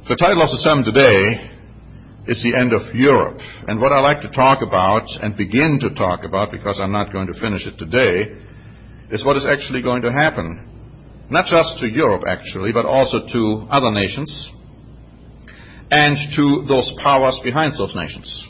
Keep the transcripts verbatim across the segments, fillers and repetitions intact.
The title of the sermon today is the end of Europe. And what I like to talk about and begin to talk about, because I'm not going to finish it today, is what is actually going to happen. Not just to Europe, actually, but also to other nations and to those powers behind those nations.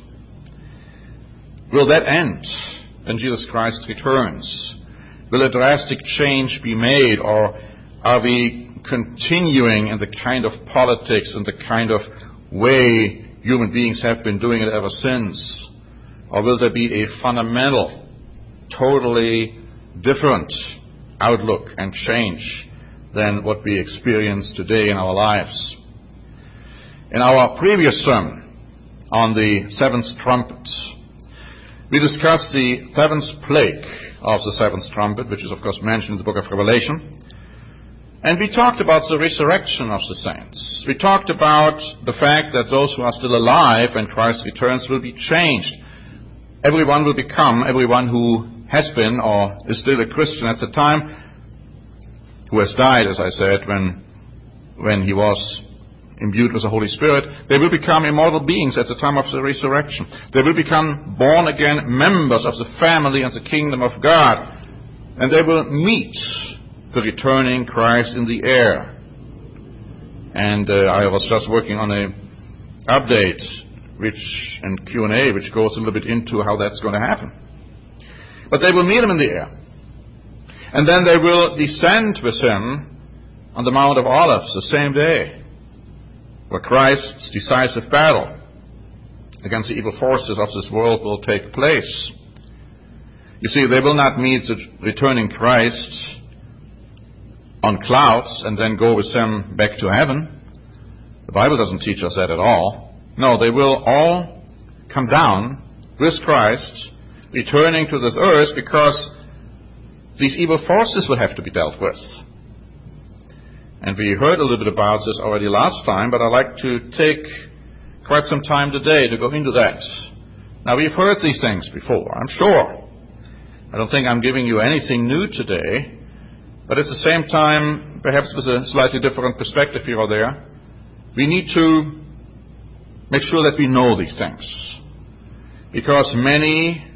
Will that end when Jesus Christ returns? Will a drastic change be made, or are we continuing in the kind of politics and the kind of way human beings have been doing it ever since? Or will there be a fundamental, totally different outlook and change than what we experience today in our lives? In our previous sermon on the seventh trumpet, we discussed the seventh plague of the seventh trumpet, which is of course mentioned in the book of Revelation. And we talked about the resurrection of the saints. We talked about the fact that those who are still alive when Christ returns will be changed. Everyone will become, everyone who has been or is still a Christian at the time, who has died, as I said, when, when he was imbued with the Holy Spirit, they will become immortal beings at the time of the resurrection. They will become born-again members of the family and the kingdom of God. And they will meet the returning Christ in the air. And uh, I was just working on a update which and Q and A which goes a little bit into how that's going to happen. But they will meet him in the air. And then they will descend with him on the Mount of Olives the same day, where Christ's decisive battle against the evil forces of this world will take place. You see, they will not meet the returning Christ on clouds and then go with them back to heaven. The Bible doesn't teach us that at all. No, they will all come down with Christ, returning to this earth, because these evil forces will have to be dealt with. And we heard a little bit about this already last time, but I'd like to take quite some time today to go into that. Now, we've heard these things before, I'm sure. I don't think I'm giving you anything new today. But at the same time, perhaps with a slightly different perspective here or there, we need to make sure that we know these things. Because many,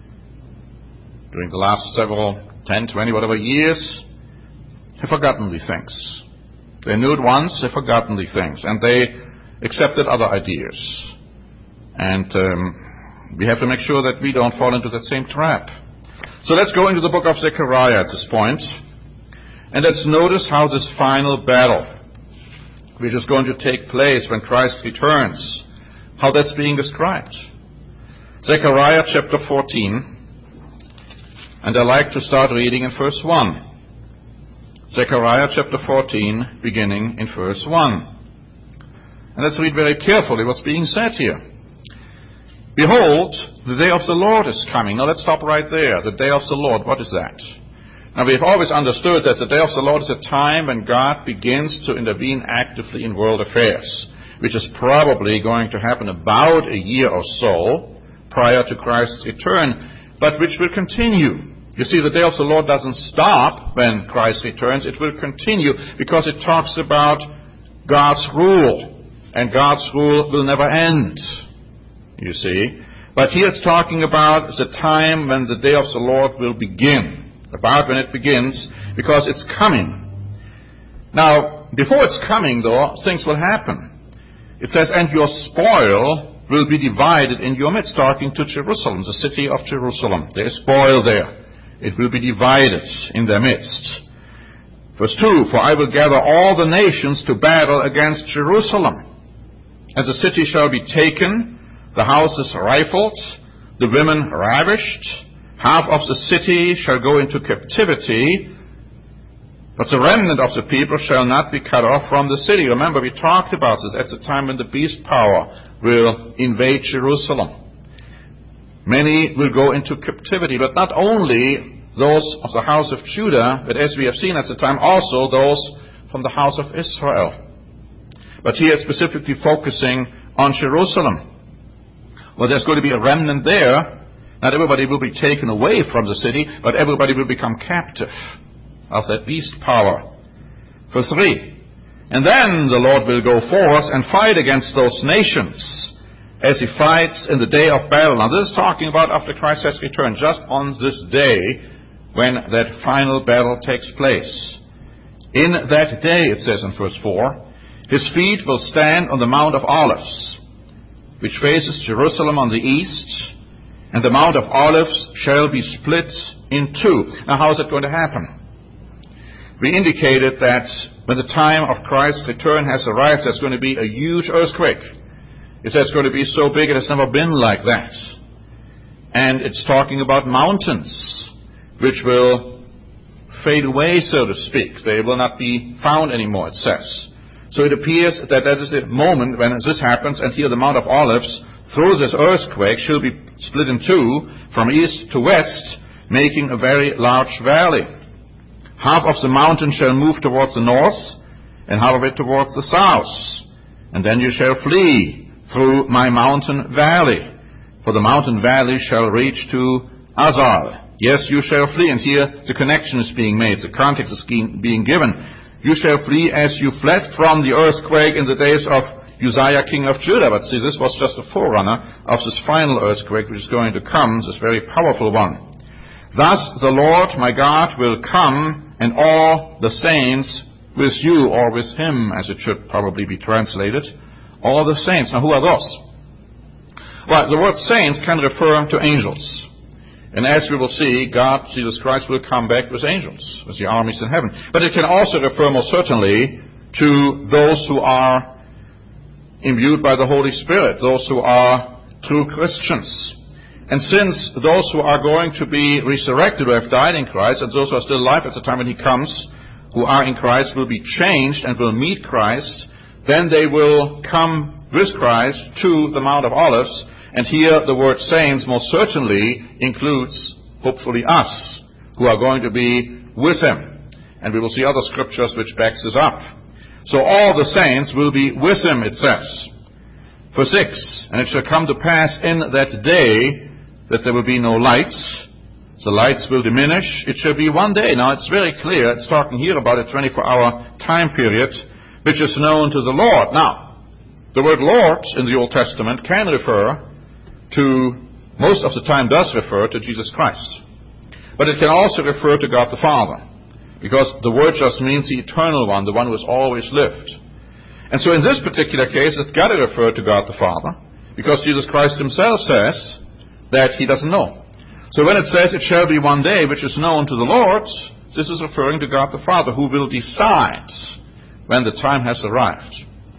during the last several, ten, twenty, whatever years, have forgotten these things. They knew it once, they've forgotten these things, and they accepted other ideas. And um, we have to make sure that we don't fall into that same trap. So let's go into the book of Zechariah at this point. And let's notice how this final battle, which is going to take place when Christ returns, how that's being described. Zechariah chapter fourteen, and I like to start reading in verse one. Zechariah chapter fourteen, beginning in verse one. And let's read very carefully what's being said here. Behold, the day of the Lord is coming. Now let's stop right there. The day of the Lord, what is that? Now, we've always understood that the day of the Lord is a time when God begins to intervene actively in world affairs, which is probably going to happen about a year or so prior to Christ's return, but which will continue. You see, the day of the Lord doesn't stop when Christ returns. It will continue because it talks about God's rule, and God's rule will never end, you see. But here it's talking about the time when the day of the Lord will begin. About when it begins, because it's coming. Now, before it's coming, though, things will happen. It says, and your spoil will be divided in your midst, talking to Jerusalem, the city of Jerusalem. There is spoil there. It will be divided in their midst. Verse two, for I will gather all the nations to battle against Jerusalem. And the city shall be taken, the houses rifled, the women ravished, half of the city shall go into captivity, but the remnant of the people shall not be cut off from the city. Remember, we talked about this at the time when the beast power will invade Jerusalem. Many will go into captivity, but not only those of the house of Judah, but as we have seen at the time, also those from the house of Israel. But here it's specifically focusing on Jerusalem. Well, there's going to be a remnant there. Not everybody will be taken away from the city, but everybody will become captive of that beast power. Verse three, And then the Lord will go forth and fight against those nations as he fights in the day of battle. Now this is talking about after Christ has returned, just on this day when that final battle takes place. In that day, it says in verse four, his feet will stand on the Mount of Olives, which faces Jerusalem on the east, and the Mount of Olives shall be split in two. Now how is it going to happen? We indicated that when the time of Christ's return has arrived, there's going to be a huge earthquake. It says it's going to be so big it has never been like that. And it's talking about mountains, which will fade away, so to speak. They will not be found anymore, it says. So it appears that that is a moment when this happens, and here the Mount of Olives, through this earthquake, shall be split in two from east to west, making a very large valley. Half of the mountain shall move towards the north, and half of it towards the south. And then you shall flee through my mountain valley, for the mountain valley shall reach to Azal. Yes, you shall flee, and here the connection is being made, the context is being given. You shall flee as you fled from the earthquake in the days of Uzziah, king of Judah. But see, this was just a forerunner of this final earthquake which is going to come, this very powerful one. Thus the Lord my God will come, and all the saints with you, or with him, as it should probably be translated. All the saints. Now who are those? Well, the word saints can refer to angels. And as we will see, God, Jesus Christ, will come back with angels, with the armies in heaven. But it can also refer most certainly to those who are imbued by the Holy Spirit, those who are true Christians. And since those who are going to be resurrected, who have died in Christ, and those who are still alive at the time when he comes, who are in Christ, will be changed and will meet Christ, then they will come with Christ to the Mount of Olives. And here the word saints most certainly includes, hopefully, us, who are going to be with him. And we will see other scriptures which backs this up. So all the saints will be with him, it says. Verse six, and it shall come to pass in that day that there will be no lights. The lights will diminish. It shall be one day. Now it's very clear. It's talking here about a twenty-four hour time period, which is known to the Lord. Now, the word Lord in the Old Testament can refer to, most of the time does refer to Jesus Christ. But it can also refer to God the Father, because the word just means the eternal one, the one who has always lived. And so in this particular case, it's got to refer to God the Father, because Jesus Christ himself says that he doesn't know. So when it says it shall be one day which is known to the Lord, this is referring to God the Father, who will decide when the time has arrived.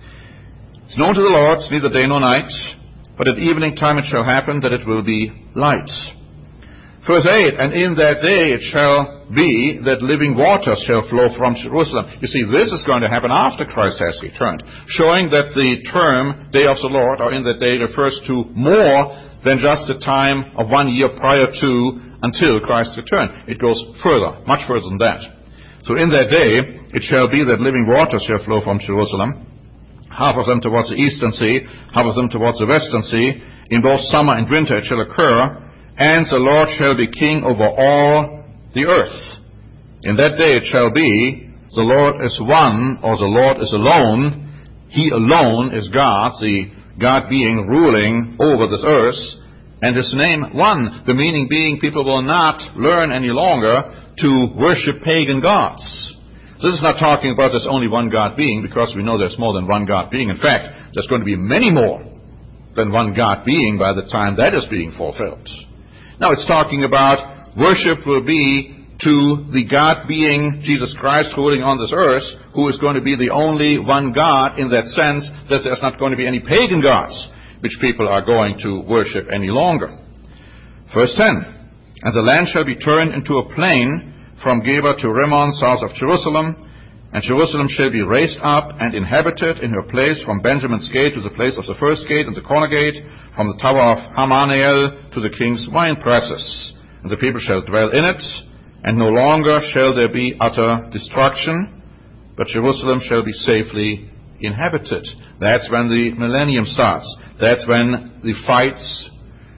It's known to the Lord, it's neither day nor night, but at evening time it shall happen that it will be light. Verse eight, and in that day it shall be that living waters shall flow from Jerusalem. You see, this is going to happen after Christ has returned, showing that the term day of the Lord, or in that day, refers to more than just the time of one year prior to until Christ's return. It goes further, much further than that. So in that day it shall be that living waters shall flow from Jerusalem, half of them towards the eastern sea, half of them towards the western sea. In both summer and winter it shall occur, and the Lord shall be king over all the earth. In that day it shall be, the Lord is one, or the Lord is alone. He alone is God, the God being ruling over this earth, and his name one. The meaning being, people will not learn any longer to worship pagan gods. This is not talking about there's only one God being, because we know there's more than one God being. In fact, there's going to be many more than one God being by the time that is being fulfilled. Now it's talking about worship will be to the God being Jesus Christ ruling on this earth, who is going to be the only one God, in that sense that there's not going to be any pagan gods which people are going to worship any longer. Verse ten, and the land shall be turned into a plain from Geba to Rimmon, south of Jerusalem, and Jerusalem shall be raised up and inhabited in her place from Benjamin's gate to the place of the first gate and the corner gate, from the tower of Hananeel to the king's wine presses. And the people shall dwell in it, and no longer shall there be utter destruction, but Jerusalem shall be safely inhabited. That's when the millennium starts. That's when the fights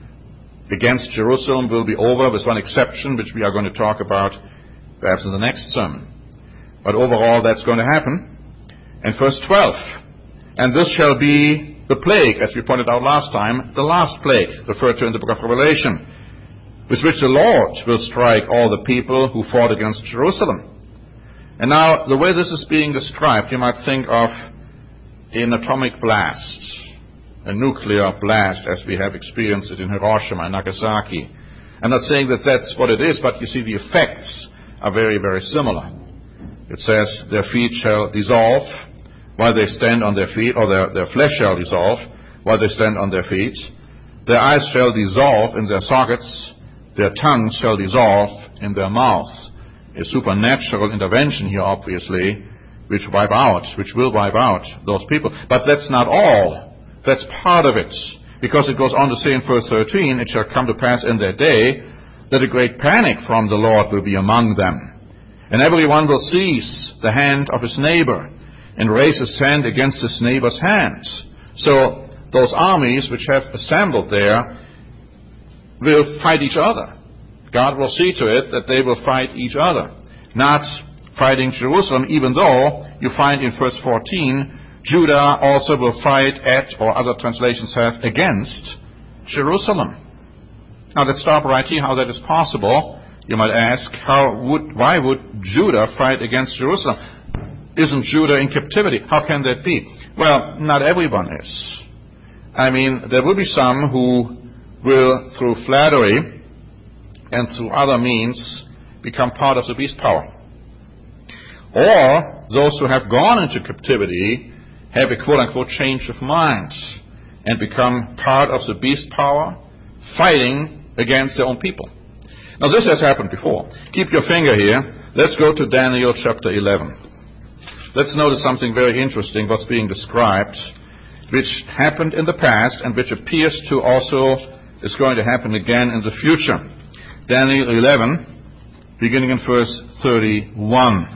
against Jerusalem will be over, with one exception, which we are going to talk about perhaps in the next sermon. But overall, that's going to happen. And verse twelve, and this shall be the plague, as we pointed out last time, the last plague, referred to in the book of Revelation, with which the Lord will strike all the people who fought against Jerusalem. And now, the way this is being described, you might think of an atomic blast, a nuclear blast, as we have experienced it in Hiroshima and Nagasaki. I'm not saying that that's what it is, but you see the effects are very, very similar. It says, their feet shall dissolve while they stand on their feet, or their, their flesh shall dissolve while they stand on their feet. Their eyes shall dissolve in their sockets. Their tongues shall dissolve in their mouths. A supernatural intervention here, obviously, which wipe out, which will wipe out those people. But that's not all. That's part of it. Because it goes on to say in verse thirteen, it shall come to pass in that day that a great panic from the Lord will be among them. And everyone will seize the hand of his neighbor and raise his hand against his neighbor's hand. So those armies which have assembled there will fight each other. God will see to it that they will fight each other, not fighting Jerusalem, even though you find in verse fourteen, Judah also will fight at, or other translations have, against Jerusalem. Now let's stop right here, how that is possible. You might ask, how would, why would Judah fight against Jerusalem? Isn't Judah in captivity? How can that be? Well, not everyone is. I mean, there will be some who will, through flattery and through other means, become part of the beast power. Or those who have gone into captivity have a quote-unquote change of mind and become part of the beast power, fighting against their own people. Now this has happened before. Keep your finger here. Let's go to Daniel chapter eleven. Let's notice something very interesting, what's being described, which happened in the past and which appears to also is going to happen again in the future. Daniel eleven, beginning in verse thirty-one.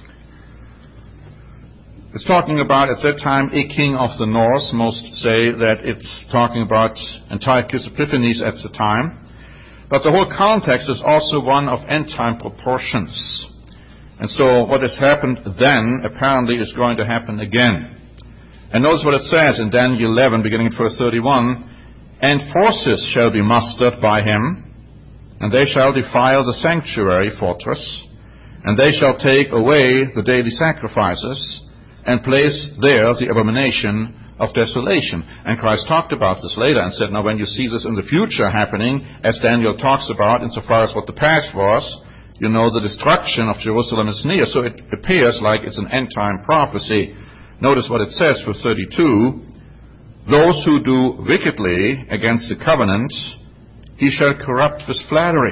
It's talking about, at that time, a king of the north. Most say that it's talking about Antiochus Epiphanes at the time. But the whole context is also one of end-time proportions. And so what has happened then, apparently, is going to happen again. And notice what it says in Daniel eleven, beginning at verse thirty-one. And forces shall be mustered by him, and they shall defile the sanctuary fortress, and they shall take away the daily sacrifices, and place there the abomination of desolation. And Christ talked about this later and said, now when you see this in the future happening, as Daniel talks about, insofar as what the past was, you know the destruction of Jerusalem is near. So it appears like it's an end-time prophecy. Notice what it says for thirty-two. Those who do wickedly against the covenant, he shall corrupt with flattery.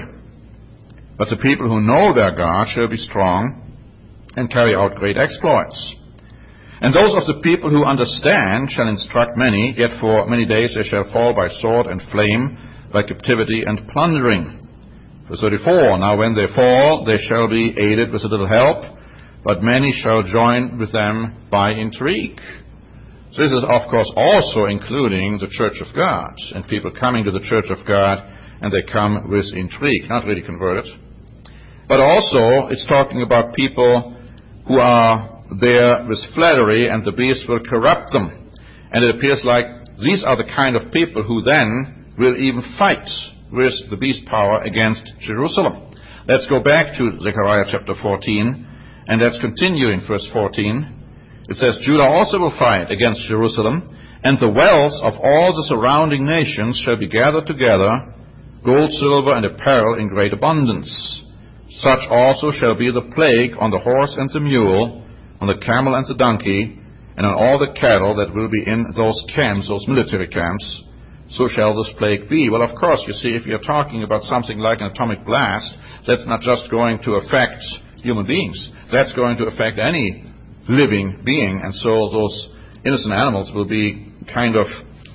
But the people who know their God shall be strong and carry out great exploits. And those of the people who understand shall instruct many, yet for many days they shall fall by sword and flame, by captivity and plundering. Verse thirty-four, now when they fall, they shall be aided with a little help, but many shall join with them by intrigue. So this is, of course, also including the church of God, and people coming to the church of God, and they come with intrigue, not really converted. But also, it's talking about people who are there with flattery, and the beast will corrupt them. And it appears like these are the kind of people who then will even fight with the beast power against Jerusalem. Let's go back to Zechariah chapter fourteen, and let's continue in verse fourteen. It says, Judah also will fight against Jerusalem, and the wealth of all the surrounding nations shall be gathered together, gold, silver, and apparel in great abundance. Such also shall be the plague on the horse and the mule, on the camel and the donkey, and on all the cattle that will be in those camps, those military camps. So shall this plague be. Well, of course, you see, if you're talking about something like an atomic blast, that's not just going to affect human beings. That's going to affect any living being. And so those innocent animals will be kind of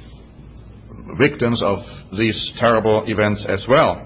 victims of these terrible events as well.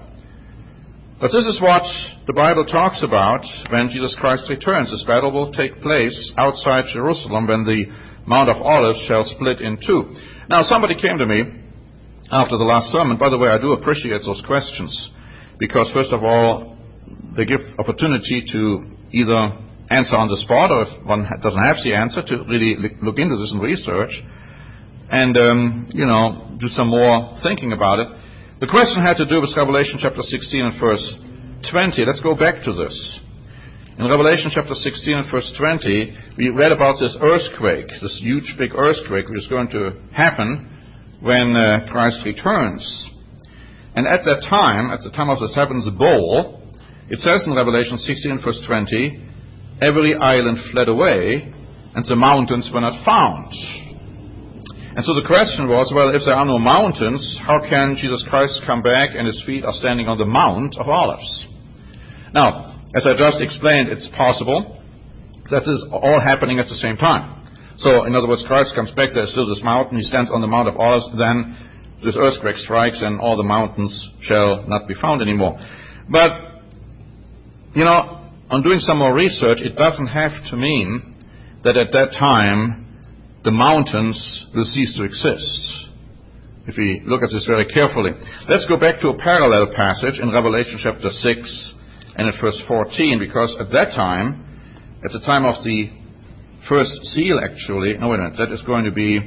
But this is what the Bible talks about when Jesus Christ returns. This battle will take place outside Jerusalem when the Mount of Olives shall split in two. Now, somebody came to me after the last sermon. By the way, I do appreciate those questions because, first of all, they give opportunity to either answer on the spot, or if one doesn't have the answer, to really look into this and research and, um, you know, do some more thinking about it. The question had to do with Revelation chapter sixteen and verse twenty. Let's go back to this. In Revelation chapter sixteen and verse twenty, we read about this earthquake, this huge big earthquake which is going to happen when uh, Christ returns. And at that time, at the time of the seventh bowl, it says in Revelation sixteen and verse twenty, every island fled away, and the mountains were not found. And so the question was, well, if there are no mountains, how can Jesus Christ come back and his feet are standing on the Mount of Olives? Now, as I just explained, it's possible that this is all happening at the same time. So, in other words, Christ comes back, there's still this mountain, he stands on the Mount of Olives, then this earthquake strikes and all the mountains shall not be found anymore. But, you know, on doing some more research, it doesn't have to mean that at that time the mountains will cease to exist. If we look at this very carefully. Let's go back to a parallel passage in Revelation chapter six and at verse fourteen, because at that time, at the time of the first seal actually, no wait a minute, that is going to be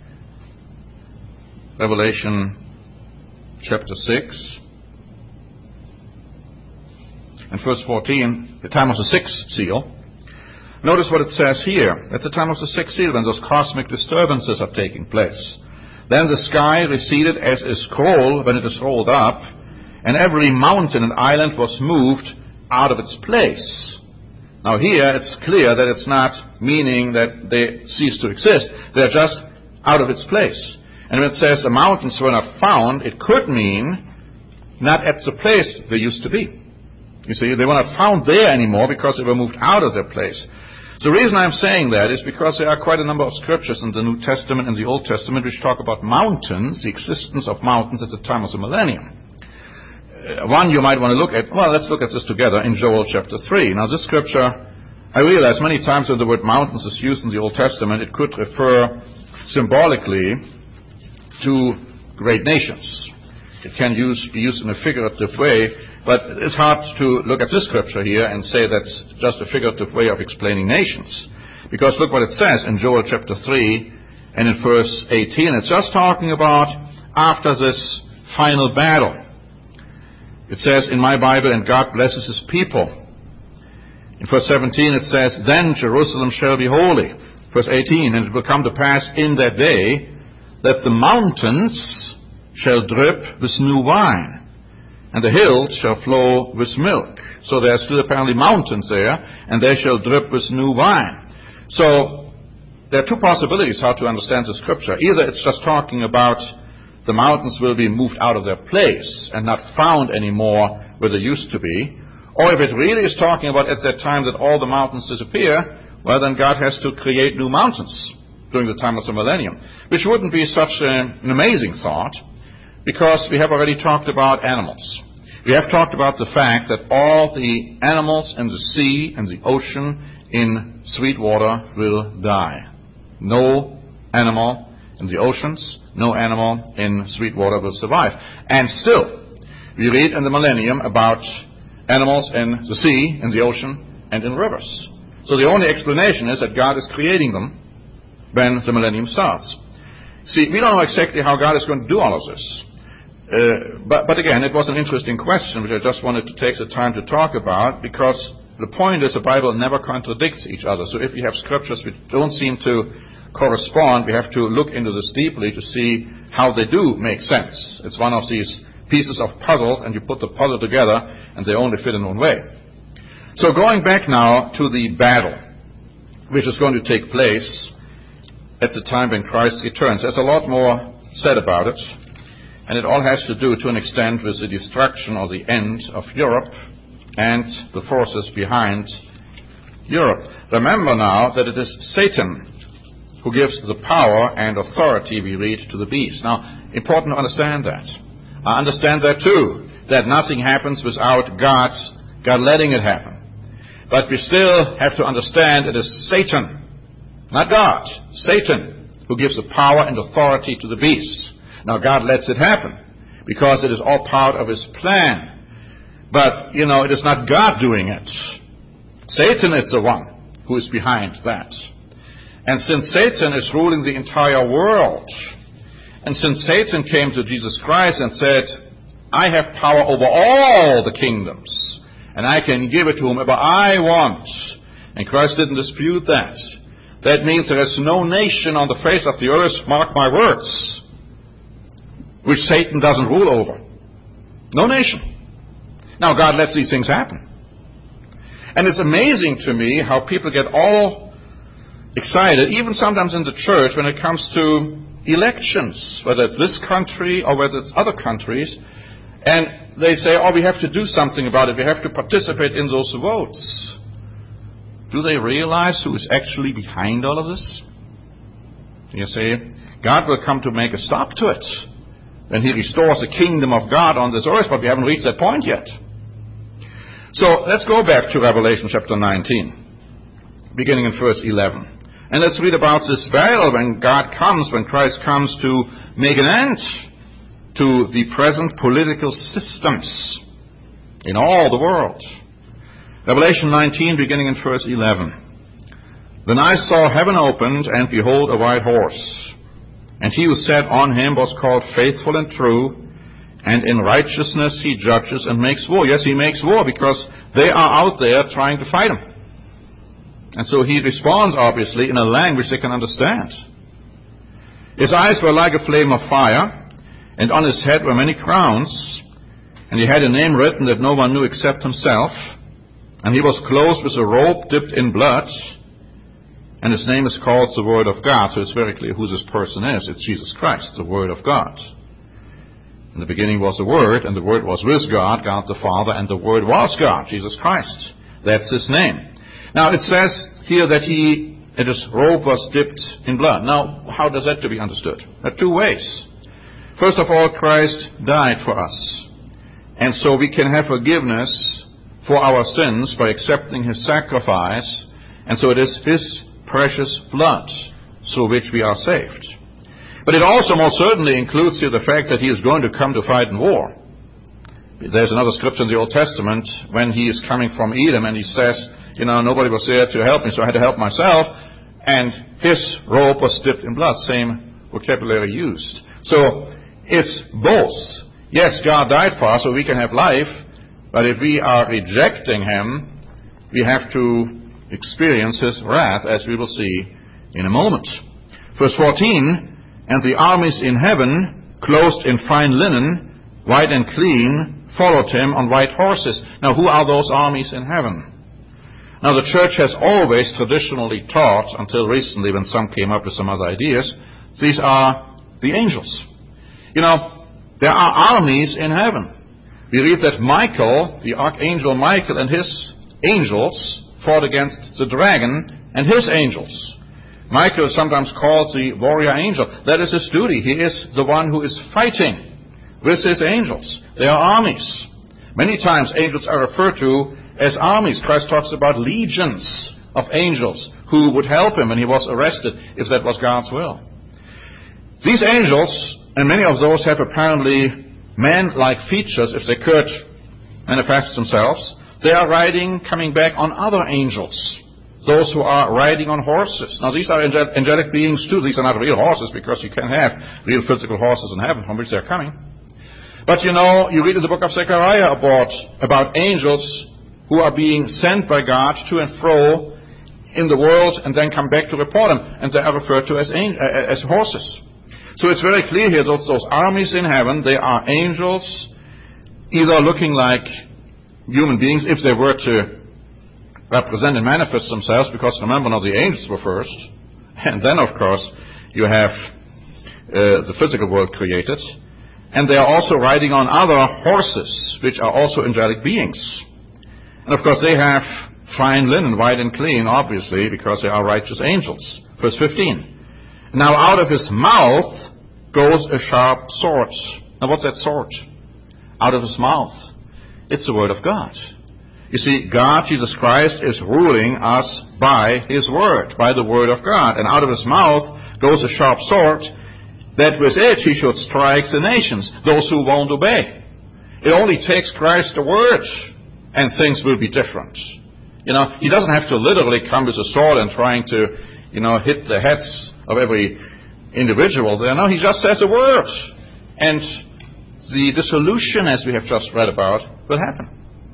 Revelation chapter six and verse fourteen, the time of the sixth seal. Notice what it says here. At the time of the sixth seal, when those cosmic disturbances are taking place. Then the sky receded as a scroll when it is rolled up, and every mountain and island was moved out of its place. Now here it's clear that it's not meaning that they cease to exist. They're just out of its place. And when it says the mountains were not found, it could mean not at the place they used to be. You see, they were not found there anymore because they were moved out of their place. The reason I'm saying that is because there are quite a number of scriptures in the New Testament and the Old Testament which talk about mountains, the existence of mountains at the time of the millennium. Uh, one you might want to look at, well, let's look at this together in Joel chapter three. Now this scripture, I realize many times when the word mountains is used in the Old Testament, it could refer symbolically to great nations. It can use, be used in a figurative way, but it's hard to look at this scripture here and say that's just a figurative way of explaining nations. Because look what it says in Joel chapter three and in verse eighteen. It's just talking about after this final battle. It says in my Bible, and God blesses his people. In verse seventeen it says, then Jerusalem shall be holy. Verse eighteen, and it will come to pass in that day that the mountains shall drip with new wine, and the hills shall flow with milk. So there are still apparently mountains there, and they shall drip with new wine. So there are two possibilities how to understand the scripture. Either it's just talking about the mountains will be moved out of their place and not found anymore where they used to be, or if it really is talking about at that time that all the mountains disappear, well then God has to create new mountains during the time of the millennium, which wouldn't be such an amazing thought, because we have already talked about animals. We have talked about the fact that all the animals in the sea and the ocean in sweet water will die. No animal in the oceans, no animal in sweet water will survive. And still, we read in the millennium about animals in the sea, in the ocean, and in rivers. So the only explanation is that God is creating them when the millennium starts. See, we don't know exactly how God is going to do all of this. Uh, but, but again, it was an interesting question which I just wanted to take the time to talk about, because the point is the Bible never contradicts each other. So if we have scriptures which don't seem to correspond, we have to look into this deeply to see how they do make sense. It's one of these pieces of puzzles, and you put the puzzle together and they only fit in one way. So going back now to the battle which is going to take place at the time when Christ returns. There's a lot more said about it, and it all has to do to an extent with the destruction or the end of Europe and the forces behind Europe. Remember now that it is Satan who gives the power and authority, we read, to the beast. Now, important to understand that. I understand that too, that nothing happens without God's, God letting it happen. But we still have to understand it is Satan, not God, Satan, who gives the power and authority to the beast. Now, God lets it happen because it is all part of his plan. But, you know, it is not God doing it. Satan is the one who is behind that. And since Satan is ruling the entire world, and since Satan came to Jesus Christ and said, I have power over all the kingdoms, and I can give it to whomever I want, and Christ didn't dispute that. That means there is no nation on the face of the earth, mark my words, which Satan doesn't rule over. No nation. Now God lets these things happen. And it's amazing to me how people get all excited, even sometimes in the church, when it comes to elections, whether it's this country or whether it's other countries, and they say, oh, we have to do something about it. We have to participate in those votes. Do they realize who is actually behind all of this? You say, God will come to make a stop to it when He restores the kingdom of God on this earth, but we haven't reached that point yet. So let's go back to Revelation chapter nineteen, beginning in verse eleven. And let's read about this battle when God comes, when Christ comes to make an end to the present political systems in all the world. Revelation nineteen, beginning in verse eleven. Then I saw heaven opened, and behold, a white horse. And he who sat on him was called Faithful and True, and in righteousness he judges and makes war. Yes, he makes war because they are out there trying to fight him. And so he responds, obviously, in a language they can understand. His eyes were like a flame of fire, and on his head were many crowns, and he had a name written that no one knew except himself. And he was clothed with a robe dipped in blood, and his name is called the Word of God. So it's very clear who this person is. It's Jesus Christ, the Word of God. In the beginning was the Word, and the Word was with God, God the Father, and the Word was God, Jesus Christ. That's his name. Now it says here that he, that his robe was dipped in blood. Now, how does that to be understood? There are two ways. First of all, Christ died for us. And so we can have forgiveness for our sins by accepting his sacrifice. And so it is his precious blood through which we are saved. But it also most certainly includes here the fact that he is going to come to fight in war. There's another scripture in the Old Testament when he is coming from Edom and he says, you know, nobody was there to help me, so I had to help myself. And his robe was dipped in blood, same vocabulary used. So it's both. Yes, God died for us so we can have life, but if we are rejecting him, we have to experience his wrath, as we will see in a moment. Verse fourteen, and the armies in heaven, clothed in fine linen, white and clean, followed him on white horses. Now, who are those armies in heaven? Now, the church has always traditionally taught, until recently when some came up with some other ideas, these are the angels. You know, there are armies in heaven. We read that Michael, the archangel Michael, and his angels fought against the dragon and his angels. Michael is sometimes called the warrior angel. That is his duty. He is the one who is fighting with his angels. They are armies. Many times angels are referred to as armies. Christ talks about legions of angels who would help him when he was arrested, if that was God's will. These angels, and many of those have apparently man-like features, if they could manifest themselves. They are riding, coming back on other angels, those who are riding on horses. Now, these are angel- angelic beings too. These are not real horses, because you can't have real physical horses in heaven from which they're coming. But you know, you read in the book of Zechariah about, about angels who are being sent by God to and fro in the world and then come back to report them, and they are referred to as, uh, as horses. So it's very clear here, those, those armies in heaven, they are angels, either looking like human beings, if they were to represent and manifest themselves, because remember now the angels were first, and then of course you have uh, the physical world created, and they are also riding on other horses, which are also angelic beings. And of course they have fine linen, white and clean, obviously, because they are righteous angels. Verse fifteen. Now out of his mouth goes a sharp sword. Now what's that sword? Out of his mouth. It's the Word of God. You see, God, Jesus Christ, is ruling us by his Word, by the Word of God. And out of his mouth goes a sharp sword, that with it he should strike the nations, those who won't obey. It only takes Christ the Word, and things will be different. You know, he doesn't have to literally come with a sword and trying to, you know, hit the heads of every individual there. No, he just says a word. And the dissolution, as we have just read about, will happen.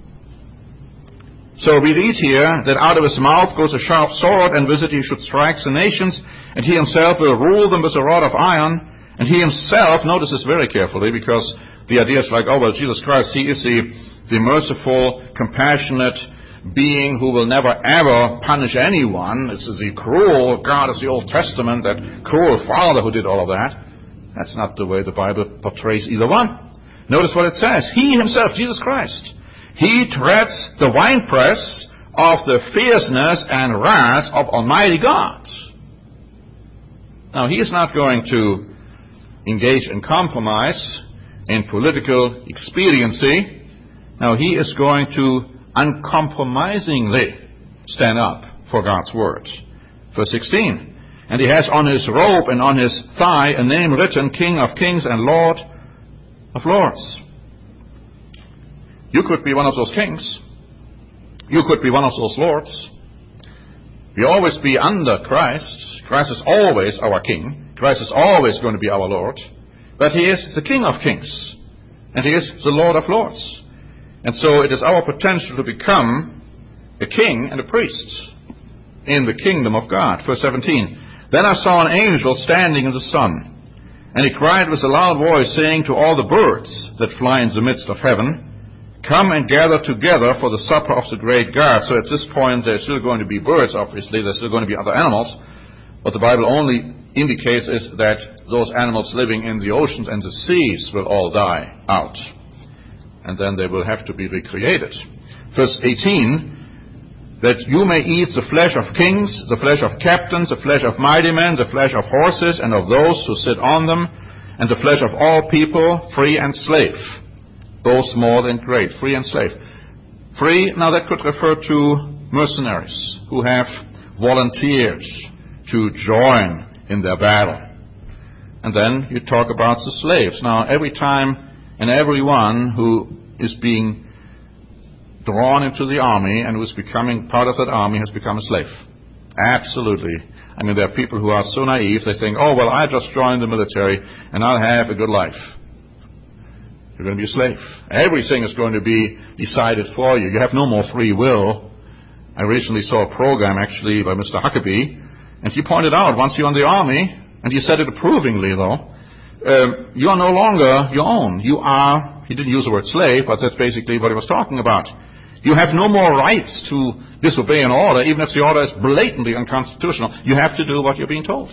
So we read here that out of his mouth goes a sharp sword, and with it he should strike the nations, and he himself will rule them with a rod of iron. And he himself, notice this very carefully, because the idea is like, oh, well, Jesus Christ, he is the, the merciful, compassionate being who will never, ever punish anyone. This is the cruel God of the Old Testament, that cruel father who did all of that. That's not the way the Bible portrays either one. Notice what it says. He himself, Jesus Christ, he treads the winepress of the fierceness and wrath of Almighty God. Now, he is not going to engage in compromise, in political expediency. Now, he is going to uncompromisingly stand up for God's word. Verse sixteen, and he has on his robe and on his thigh a name written, King of Kings and Lord of Lords. You could be one of those kings. You could be one of those lords. We always be under Christ. Christ is always our king. Christ is always going to be our Lord. But he is the King of Kings. And he is the Lord of Lords. And so it is our potential to become a king and a priest in the kingdom of God. Verse seventeen, then I saw an angel standing in the sun, and he cried with a loud voice, saying to all the birds that fly in the midst of heaven, come and gather together for the supper of the great God. So at this point, there's still going to be birds, obviously. There's still going to be other animals. What the Bible only indicates is that those animals living in the oceans and the seas will all die out. And then they will have to be recreated. Verse eighteen, that you may eat the flesh of kings, the flesh of captains, the flesh of mighty men, the flesh of horses and of those who sit on them, and the flesh of all people, free and slave, both small and great, free and slave. Free, now that could refer to mercenaries who have volunteered to join in their battle. And then you talk about the slaves. Now, every time and everyone who is being drawn into the army and who is becoming part of that army has become a slave. Absolutely. I mean, there are people who are so naive, they think, oh, well, I just joined the military and I'll have a good life. You're going to be a slave. Everything is going to be decided for you. You have no more free will. I recently saw a program, actually, by Mister Huckabee, and he pointed out, once you're in the army, and he said it approvingly, though, um, you are no longer your own. You are, he didn't use the word slave, but that's basically what he was talking about. You have no more rights to disobey an order, even if the order is blatantly unconstitutional. You have to do what you're being told.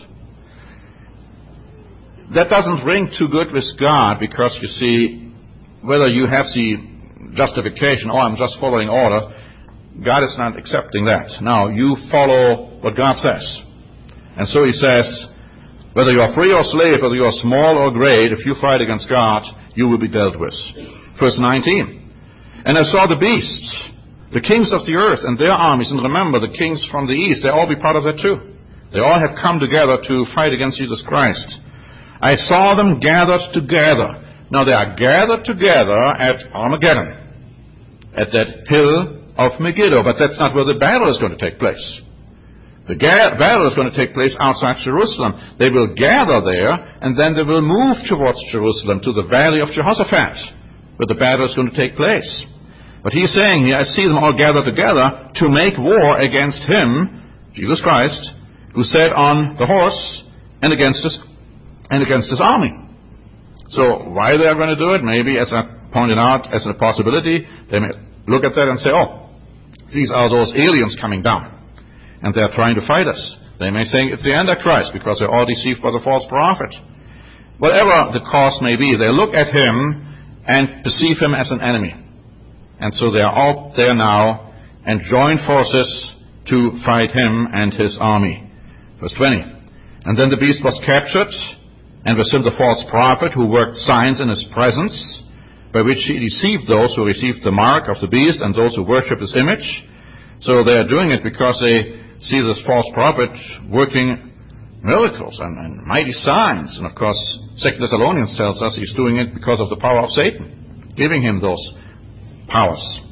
That doesn't ring too good with God, because, you see, whether you have the justification, oh, I'm just following order, God is not accepting that. Now, you follow what God says. And so he says, whether you are free or slave, whether you are small or great, if you fight against God, you will be dealt with. Verse nineteen. And I saw the beasts, the kings of the earth and their armies, and remember, the kings from the east, they all be part of that too. They all have come together to fight against Jesus Christ. I saw them gathered together. Now they are gathered together at Armageddon, at that hill of Megiddo, but that's not where the battle is going to take place. The ga- battle is going to take place outside Jerusalem. They will gather there, and then they will move towards Jerusalem, to the valley of Jehoshaphat, where the battle is going to take place. But he's saying here, I see them all gathered together to make war against him, Jesus Christ, who sat on the horse, and against his, and against his army. So why they are going to do it? Maybe, as I pointed out, as a possibility, they may look at that and say, oh, these are those aliens coming down, and they're trying to fight us. They may think it's the Antichrist, because they're all deceived by the false prophet. Whatever the cause may be, they look at him and perceive him as an enemy. And so they are out there now and join forces to fight him and his army. Verse twenty. And then the beast was captured, and with him the false prophet who worked signs in his presence, by which he deceived those who received the mark of the beast and those who worship his image. So they are doing it because they see this false prophet working miracles and, and mighty signs. And of course, Second Thessalonians tells us he's doing it because of the power of Satan, giving him those powers.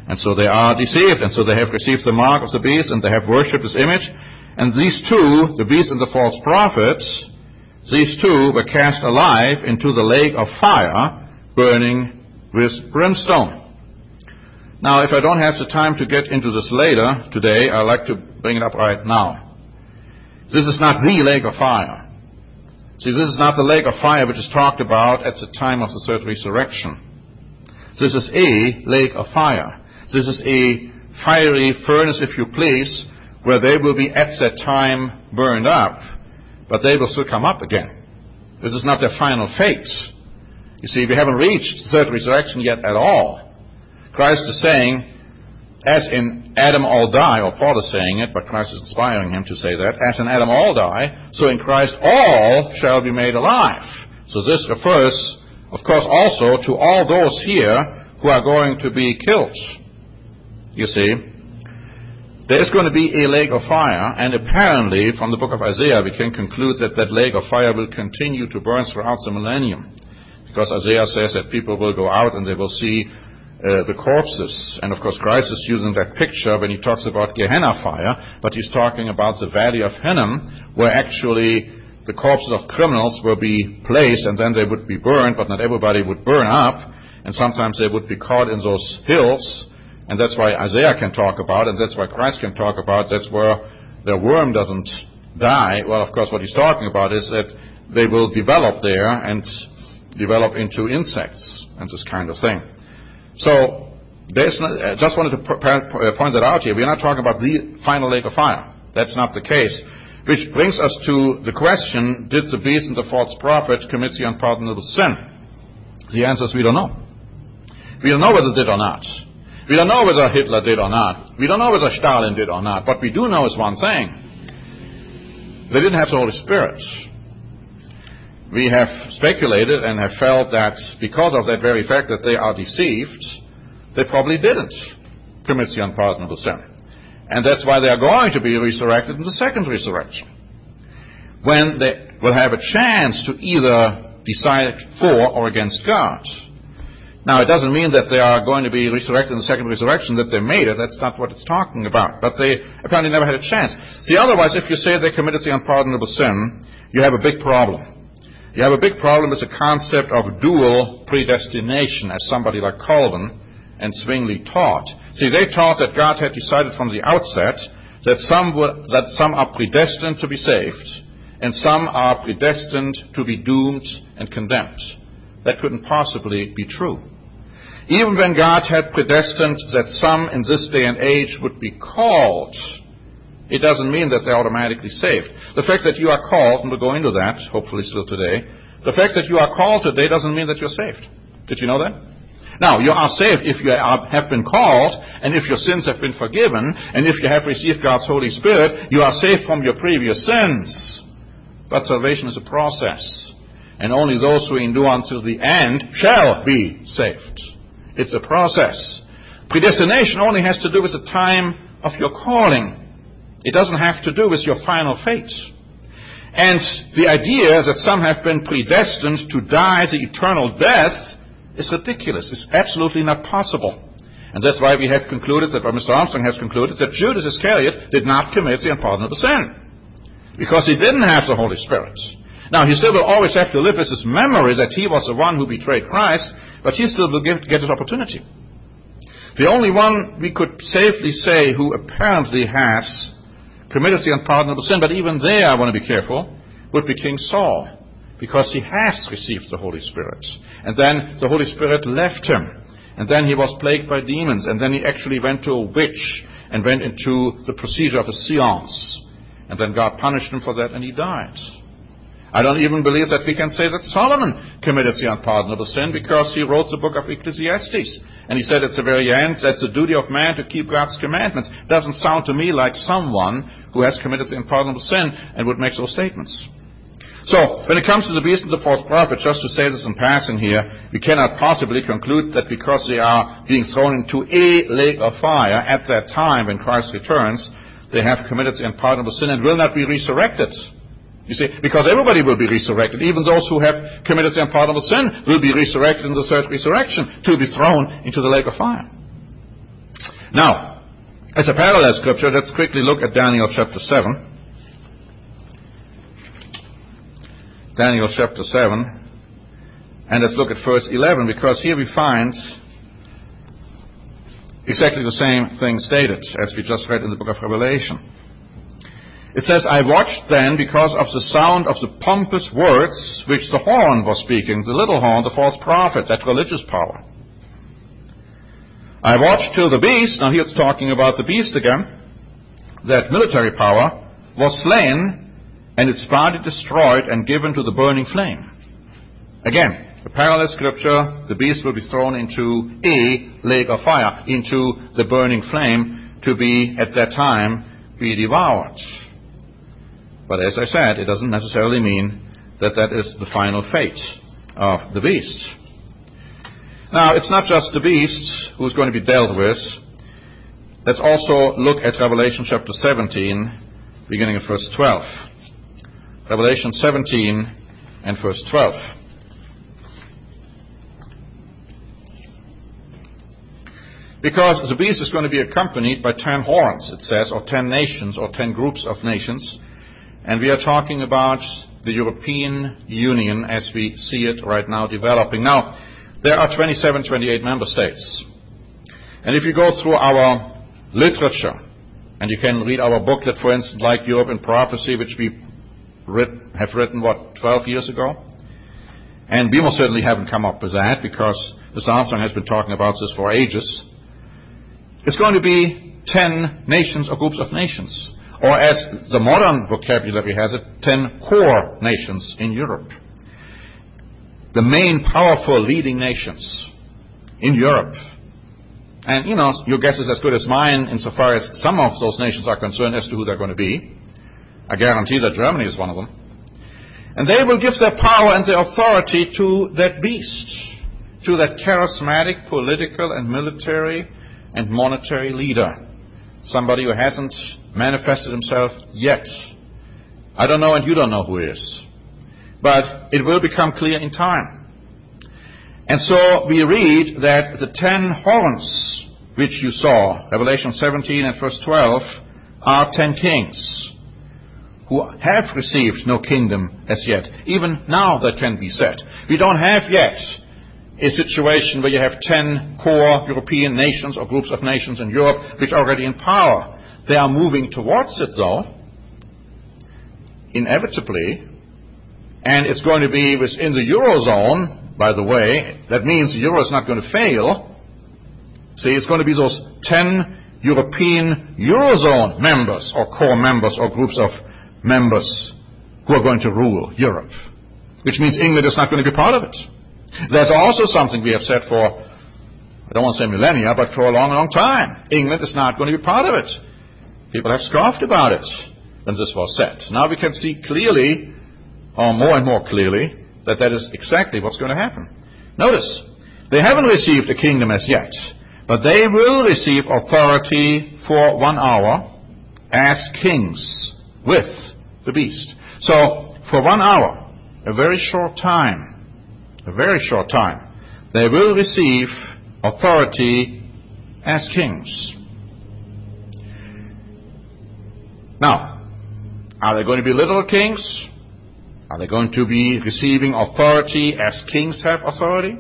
And so they are deceived, and so they have received the mark of the beast, and they have worshipped his image. And these two, the beast and the false prophet, these two were cast alive into the lake of fire, burning with brimstone. Now, if I don't have the time to get into this later today, I'd like to bring it up right now. This is not the lake of fire. See, this is not the lake of fire which is talked about at the time of the third resurrection. This is a lake of fire. This is a fiery furnace, if you please, where they will be at that time burned up, but they will still come up again. This is not their final fate. You see, we haven't reached the third resurrection yet at all. Christ is saying, as in Adam all die, or Paul is saying it, but Christ is inspiring him to say that, as in Adam all die, so in Christ all shall be made alive. So this refers, of course, also to all those here who are going to be killed. You see, there is going to be a lake of fire, and apparently from the book of Isaiah we can conclude that that lake of fire will continue to burn throughout the millennium, because Isaiah says that people will go out and they will see uh, the corpses. And of course Christ is using that picture when he talks about Gehenna fire, but he's talking about the valley of Hinnom, where actually the corpses of criminals will be placed, and then they would be burned, but not everybody would burn up, and sometimes they would be caught in those hills. And that's why Isaiah can talk about, and that's why Christ can talk about. That's where the worm doesn't die. Well, of course, what he's talking about is that they will develop there and develop into insects and this kind of thing. So, there's not, I just wanted to point that out here. We're not talking about the final lake of fire. That's not the case. Which brings us to the question, did the beast and the false prophet commit the unpardonable sin? The answer is we don't know. We don't know whether they did or not. We don't know whether Hitler did or not. We don't know whether Stalin did or not. What we do know is one thing. They didn't have the Holy Spirit. We have speculated and have felt that because of that very fact that they are deceived, they probably didn't commit the unpardonable sin. And that's why they are going to be resurrected in the second resurrection, when they will have a chance to either decide for or against God. Now, it doesn't mean that they are going to be resurrected in the second resurrection, that they made it. That's not what it's talking about. But they apparently never had a chance. See, otherwise, if you say they committed the unpardonable sin, you have a big problem. You have a big problem with the concept of dual predestination, as somebody like Calvin and Zwingli taught. See, they taught that God had decided from the outset that some were, that some are predestined to be saved, and some are predestined to be doomed and condemned. That couldn't possibly be true. Even when God had predestined that some in this day and age would be called, it doesn't mean that they're automatically saved. The fact that you are called, and we'll go into that, hopefully still today, the fact that you are called today doesn't mean that you're saved. Did you know that? Now, you are saved if you are, have been called, and if your sins have been forgiven, and if you have received God's Holy Spirit, you are saved from your previous sins. But salvation is a process, and only those who endure until the end shall be saved. It's a process. Predestination only has to do with the time of your calling. It doesn't have to do with your final fate. And the idea that some have been predestined to die the eternal death is ridiculous. It's absolutely not possible. And that's why we have concluded, that Mister Armstrong has concluded, that Judas Iscariot did not commit the unpardonable sin, because he didn't have the Holy Spirit. Now, he still will always have to live with his memory that he was the one who betrayed Christ, but he still will get, get his opportunity. The only one we could safely say who apparently has committed the unpardonable sin, but even there I want to be careful, would be King Saul, because he has received the Holy Spirit. And then the Holy Spirit left him, and then he was plagued by demons, and then he actually went to a witch and went into the procedure of a seance, and then God punished him for that, and he died. I don't even believe that we can say that Solomon committed the unpardonable sin, because he wrote the book of Ecclesiastes. And he said at the very end, that's the duty of man to keep God's commandments. Doesn't sound to me like someone who has committed the unpardonable sin and would make those statements. So, when it comes to the beast and the false prophet, just to say this in passing here, we cannot possibly conclude that because they are being thrown into a lake of fire at that time when Christ returns, they have committed the unpardonable sin and will not be resurrected. You see, because everybody will be resurrected. Even those who have committed the unpardonable sin will be resurrected in the third resurrection to be thrown into the lake of fire. Now, as a parallel scripture, let's quickly look at Daniel chapter seven. Daniel chapter seven. And let's look at verse eleven, because here we find exactly the same thing stated as we just read in the book of Revelation. It says, I watched then because of the sound of the pompous words which the horn was speaking, the little horn, the false prophet, that religious power. I watched till the beast, now here it's talking about the beast again, that military power, was slain, and its body destroyed and given to the burning flame. Again, the parallel scripture, the beast will be thrown into a lake of fire, into the burning flame, to be, at that time, be devoured. But as I said, it doesn't necessarily mean that that is the final fate of the beast. Now, it's not just the beast who's going to be dealt with. Let's also look at Revelation chapter seventeen, beginning at verse twelve. Revelation seventeen and verse twelve. Because the beast is going to be accompanied by ten horns, it says, or ten nations, or ten groups of nations. And we are talking about the European Union as we see it right now developing. Now, there are twenty-seven, twenty-eight member states. And if you go through our literature, and you can read our booklet, for instance, like Europe in Prophecy, which we writ- have written, what, twelve years ago? And we most certainly haven't come up with that, because Mister Armstrong has been talking about this for ages. It's going to be ten nations or groups of nations. Or as the modern vocabulary has it, ten core nations in Europe. The main powerful leading nations in Europe. And, you know, your guess is as good as mine insofar as some of those nations are concerned as to who they're going to be. I guarantee that Germany is one of them. And they will give their power and their authority to that beast, to that charismatic political and military and monetary leader. Somebody who hasn't manifested himself yet. I don't know, and you don't know who he is. But it will become clear in time. And so we read that the ten horns which you saw, Revelation seventeen and verse twelve, are ten kings who have received no kingdom as yet. Even now that can be said. We don't have yet a situation where you have ten core European nations or groups of nations in Europe which are already in power. They are moving towards it, though, inevitably, and it's going to be within the Eurozone, by the way. That means the Euro is not going to fail. See, it's going to be those ten European Eurozone members or core members or groups of members who are going to rule Europe, which means England is not going to be part of it. There's also something we have said for, I don't want to say millennia, but for a long, long time. England is not going to be part of it. People have scoffed about it when this was said. Now we can see clearly, or more and more clearly, that that is exactly what's going to happen. Notice, they haven't received a kingdom as yet, but they will receive authority for one hour as kings with the beast. So, for one hour, a very short time, a very short time, they will receive authority as kings. Now, are they going to be literal kings? Are they going to be receiving authority as kings have authority?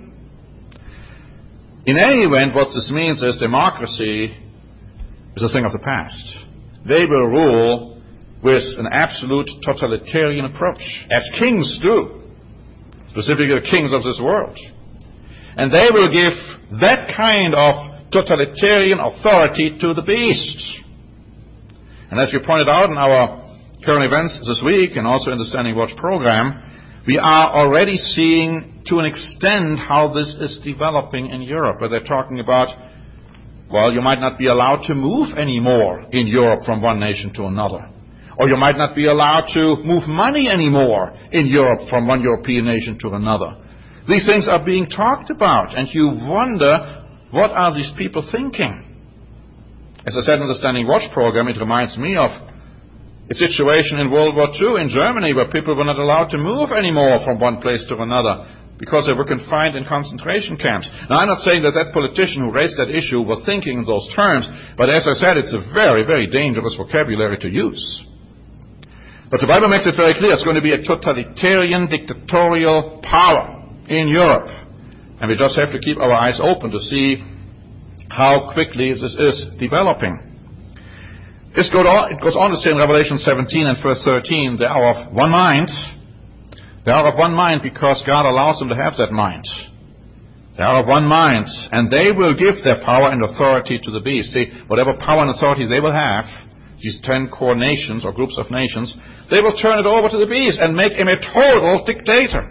In any event, what this means is democracy is a thing of the past. They will rule with an absolute totalitarian approach, as kings do, specifically the kings of this world. And they will give that kind of totalitarian authority to the beast. And as we pointed out in our current events this week and also in the Standing Watch program, we are already seeing to an extent how this is developing in Europe, where they're talking about, well, you might not be allowed to move anymore in Europe from one nation to another. Or you might not be allowed to move money anymore in Europe from one European nation to another. These things are being talked about, and you wonder, what are these people thinking? As I said in the Standing Watch program, it reminds me of a situation in World War Two in Germany where people were not allowed to move anymore from one place to another. because they were confined in concentration camps. Now, I'm not saying that that politician who raised that issue was thinking in those terms, but as I said, it's a very, very dangerous vocabulary to use. But the Bible makes it very clear it's going to be a totalitarian, dictatorial power in Europe. And we just have to keep our eyes open to see how quickly this is developing. This goes on, it goes on to say in Revelation seventeen and verse thirteen, they are of one mind. They are of one mind because God allows them to have that mind. They are of one mind, and they will give their power and authority to the beast. See, whatever power and authority they will have, these ten core nations or groups of nations, they will turn it over to the beast and make him a total dictator.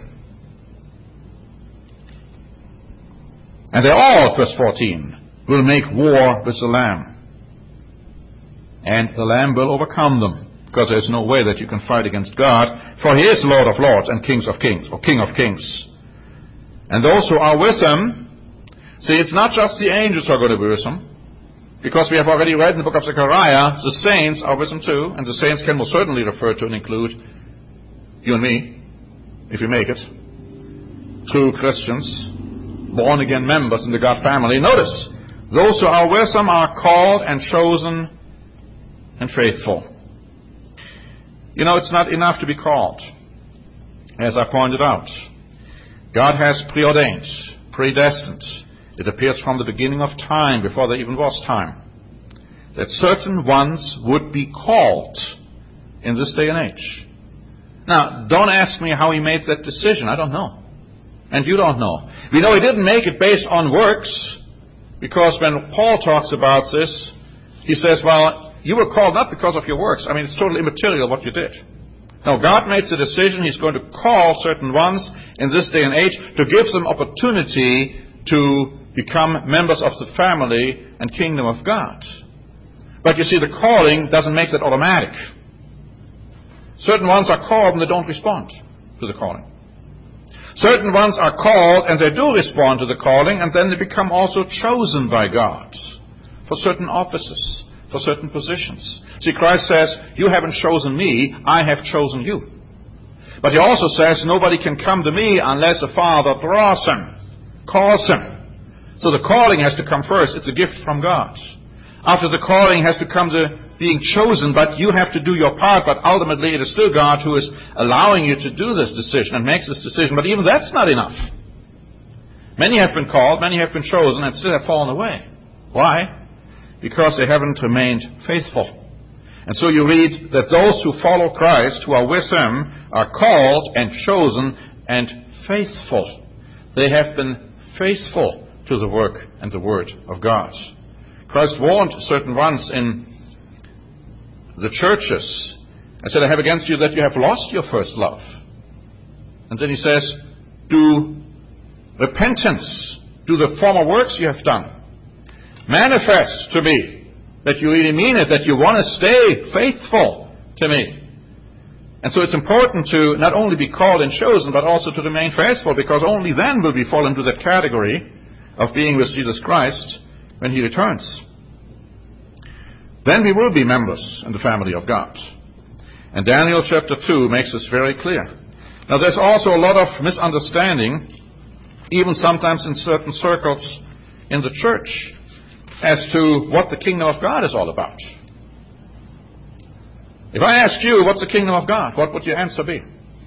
And they all, verse fourteen, will make war with the Lamb. And the Lamb will overcome them, because there's no way that you can fight against God, for he is Lord of lords and Kings of kings, or King of kings. And those who are with him, see, it's not just the angels who are going to be with him, because we have already read in the book of Zechariah, the saints are with him too, and the saints can most certainly refer to and include you and me, if we make it, true Christians, born-again members in the God family. Notice, those who are with him are called and chosen and faithful. You know, it's not enough to be called, as I pointed out. God has preordained, predestined. It appears from the beginning of time, before there even was time, that certain ones would be called in this day and age. Now, don't ask me how he made that decision. I don't know. And you don't know. We know he didn't make it based on works, because when Paul talks about this, he says, well, you were called not because of your works. I mean, it's totally immaterial what you did. No, God makes a decision. He's going to call certain ones in this day and age to give them opportunity to become members of the family and kingdom of God. But you see, the calling doesn't make that automatic. Certain ones are called and they don't respond to the calling. Certain ones are called and they do respond to the calling, and then they become also chosen by God for certain offices, for certain positions. See, Christ says, you haven't chosen me, I have chosen you. But he also says, nobody can come to me unless the Father draws him, calls him. So the calling has to come first. It's a gift from God. After the calling has to come to being chosen, but you have to do your part, but ultimately it is still God who is allowing you to do this decision and makes this decision. But even that's not enough. Many have been called, many have been chosen, and still have fallen away. Why? Because they haven't remained faithful. And so you read that those who follow Christ, who are with him, are called and chosen and faithful. They have been faithful to the work and the word of God. Christ warned certain ones in the churches and said, I have against you that you have lost your first love. And then he says, do repentance, do the former works you have done. Manifest to me that you really mean it, that you want to stay faithful to me. And so it's important to not only be called and chosen, but also to remain faithful, because only then will we fall into that category of being with Jesus Christ when he returns. Then we will be members in the family of God. And Daniel chapter two makes this very clear. Now there's also a lot of misunderstanding, even sometimes in certain circles in the church, as to what the kingdom of God is all about. If I ask you, what's the kingdom of God? What would your answer be?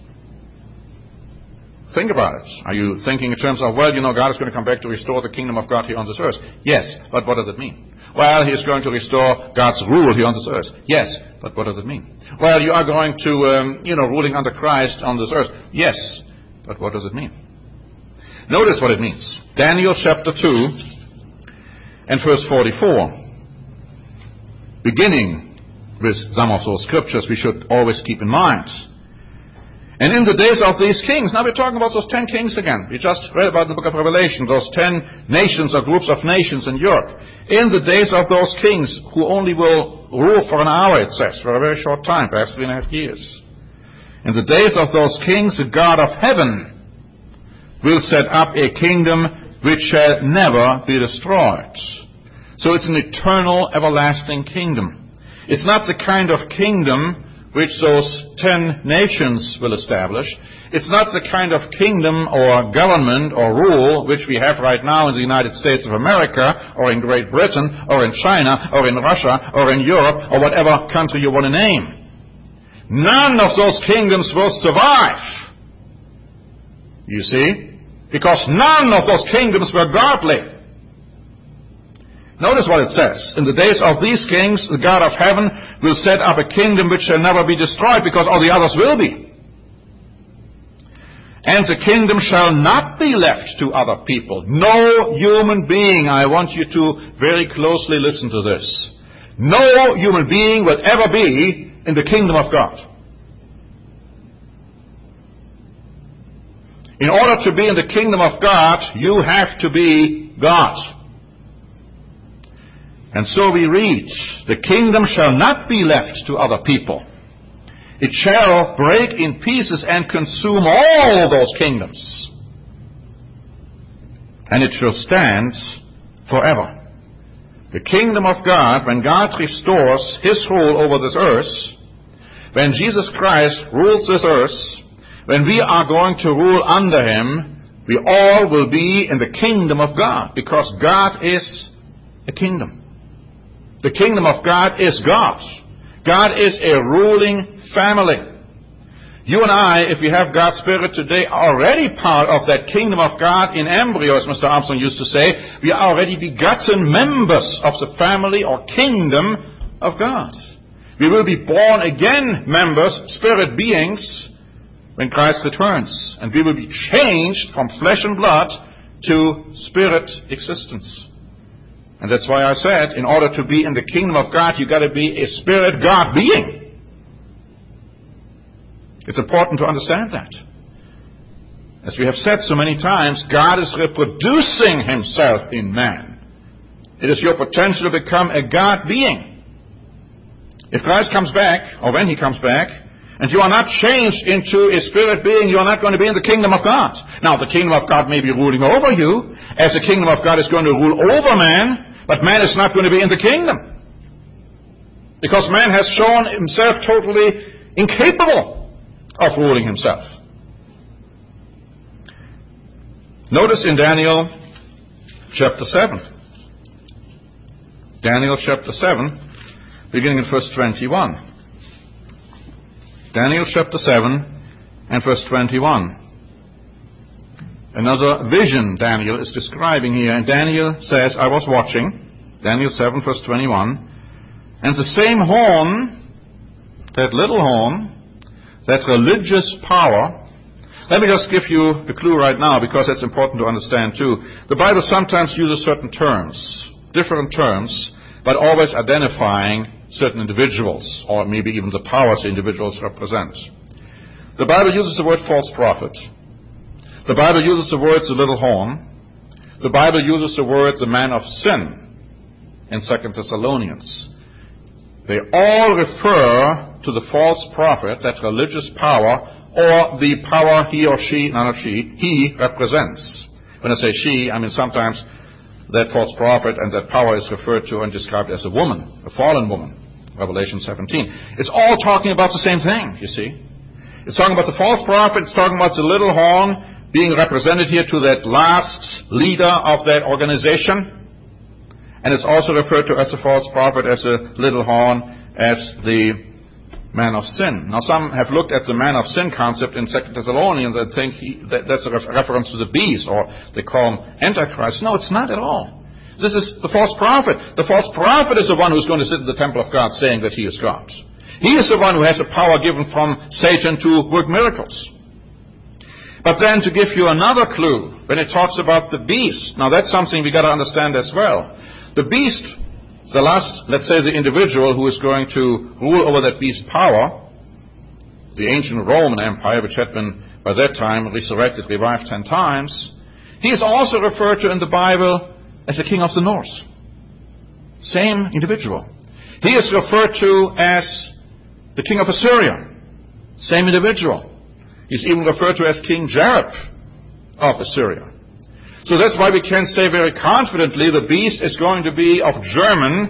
Think about it. Are you thinking in terms of, well, you know, God is going to come back to restore the kingdom of God here on this earth? Yes, but what does it mean? Well, he is going to restore God's rule here on this earth. Yes, but what does it mean? Well, you are going to, um, you know, ruling under Christ on this earth. Yes, but what does it mean? Notice what it means. Daniel chapter two and verse forty-four. Beginning with some of those scriptures we should always keep in mind. And in the days of these kings, now we're talking about those ten kings again. We just read about in the book of Revelation, those ten nations or groups of nations in Europe. In the days of those kings who only will rule for an hour, it says, for a very short time, perhaps three and a half years. In the days of those kings, the God of heaven will set up a kingdom which shall never be destroyed. So it's an eternal, everlasting kingdom. It's not the kind of kingdom which those ten nations will establish. It's not the kind of kingdom or government or rule which we have right now in the United States of America or in Great Britain or in China or in Russia or in Europe or whatever country you want to name. None of those kingdoms will survive. You see? Because none of those kingdoms were godly. Notice what it says. In the days of these kings, the God of heaven will set up a kingdom which shall never be destroyed, because all the others will be. And the kingdom shall not be left to other people. No human being, I want you to very closely listen to this. No human being will ever be in the kingdom of God. In order to be in the kingdom of God, you have to be God. And so we read, the kingdom shall not be left to other people. It shall break in pieces and consume all those kingdoms. And it shall stand forever. The kingdom of God, when God restores His rule over this earth, when Jesus Christ rules this earth, when we are going to rule under Him, we all will be in the kingdom of God, because God is a kingdom. The kingdom of God is God. God is a ruling family. You and I, if we have God's Spirit today, are already part of that kingdom of God in embryo, as Mister Armstrong used to say. We are already begotten members of the family or kingdom of God. We will be born again members, spirit beings, when Christ returns. And we will be changed from flesh and blood to spirit existence. And that's why I said, in order to be in the kingdom of God, you've got to be a spirit God being. It's important to understand that. As we have said so many times, God is reproducing Himself in man. It is your potential to become a God being. If Christ comes back, or when He comes back, and you are not changed into a spirit being, you are not going to be in the kingdom of God. Now, the kingdom of God may be ruling over you, as the kingdom of God is going to rule over man, but man is not going to be in the kingdom. Because man has shown himself totally incapable of ruling himself. Notice in Daniel chapter seven. Daniel chapter seven, beginning in verse twenty-one. Daniel chapter seven and verse twenty-one. Another vision Daniel is describing here. And Daniel says, I was watching, Daniel seven verse twenty-one, and the same horn, that little horn, that religious power. Let me just give you the clue right now, because that's important to understand too. The Bible sometimes uses certain terms, different terms, but always identifying certain individuals, or maybe even the powers the individuals represent. The Bible uses the word false prophet. The Bible uses the words the little horn. The Bible uses the words the man of sin in Second Thessalonians. They all refer to the false prophet, that religious power, or the power he or she, not she, he represents. When I say she, I mean sometimes that false prophet and that power is referred to and described as a woman, a fallen woman, Revelation seventeen. It's all talking about the same thing, you see. It's talking about the false prophet, it's talking about the little horn being represented here to that last leader of that organization. And it's also referred to as the false prophet, as a little horn, as the man of sin. Now some have looked at the man of sin concept in Second Thessalonians and think he, that, that's a ref- reference to the beast, or they call him Antichrist. No, it's not at all. This is the false prophet. The false prophet is the one who's going to sit in the temple of God saying that he is God. He is the one who has the power given from Satan to work miracles. But then to give you another clue, when it talks about the beast, now that's something we got to understand as well. The beast, the last, let's say the individual who is going to rule over that beast power, the ancient Roman Empire, which had been by that time resurrected, revived ten times, he is also referred to in the Bible as the king of the north. Same individual. He is referred to as the king of Assyria. Same individual. He's even referred to as King Jareb of Assyria. So that's why we can say very confidently the beast is going to be of German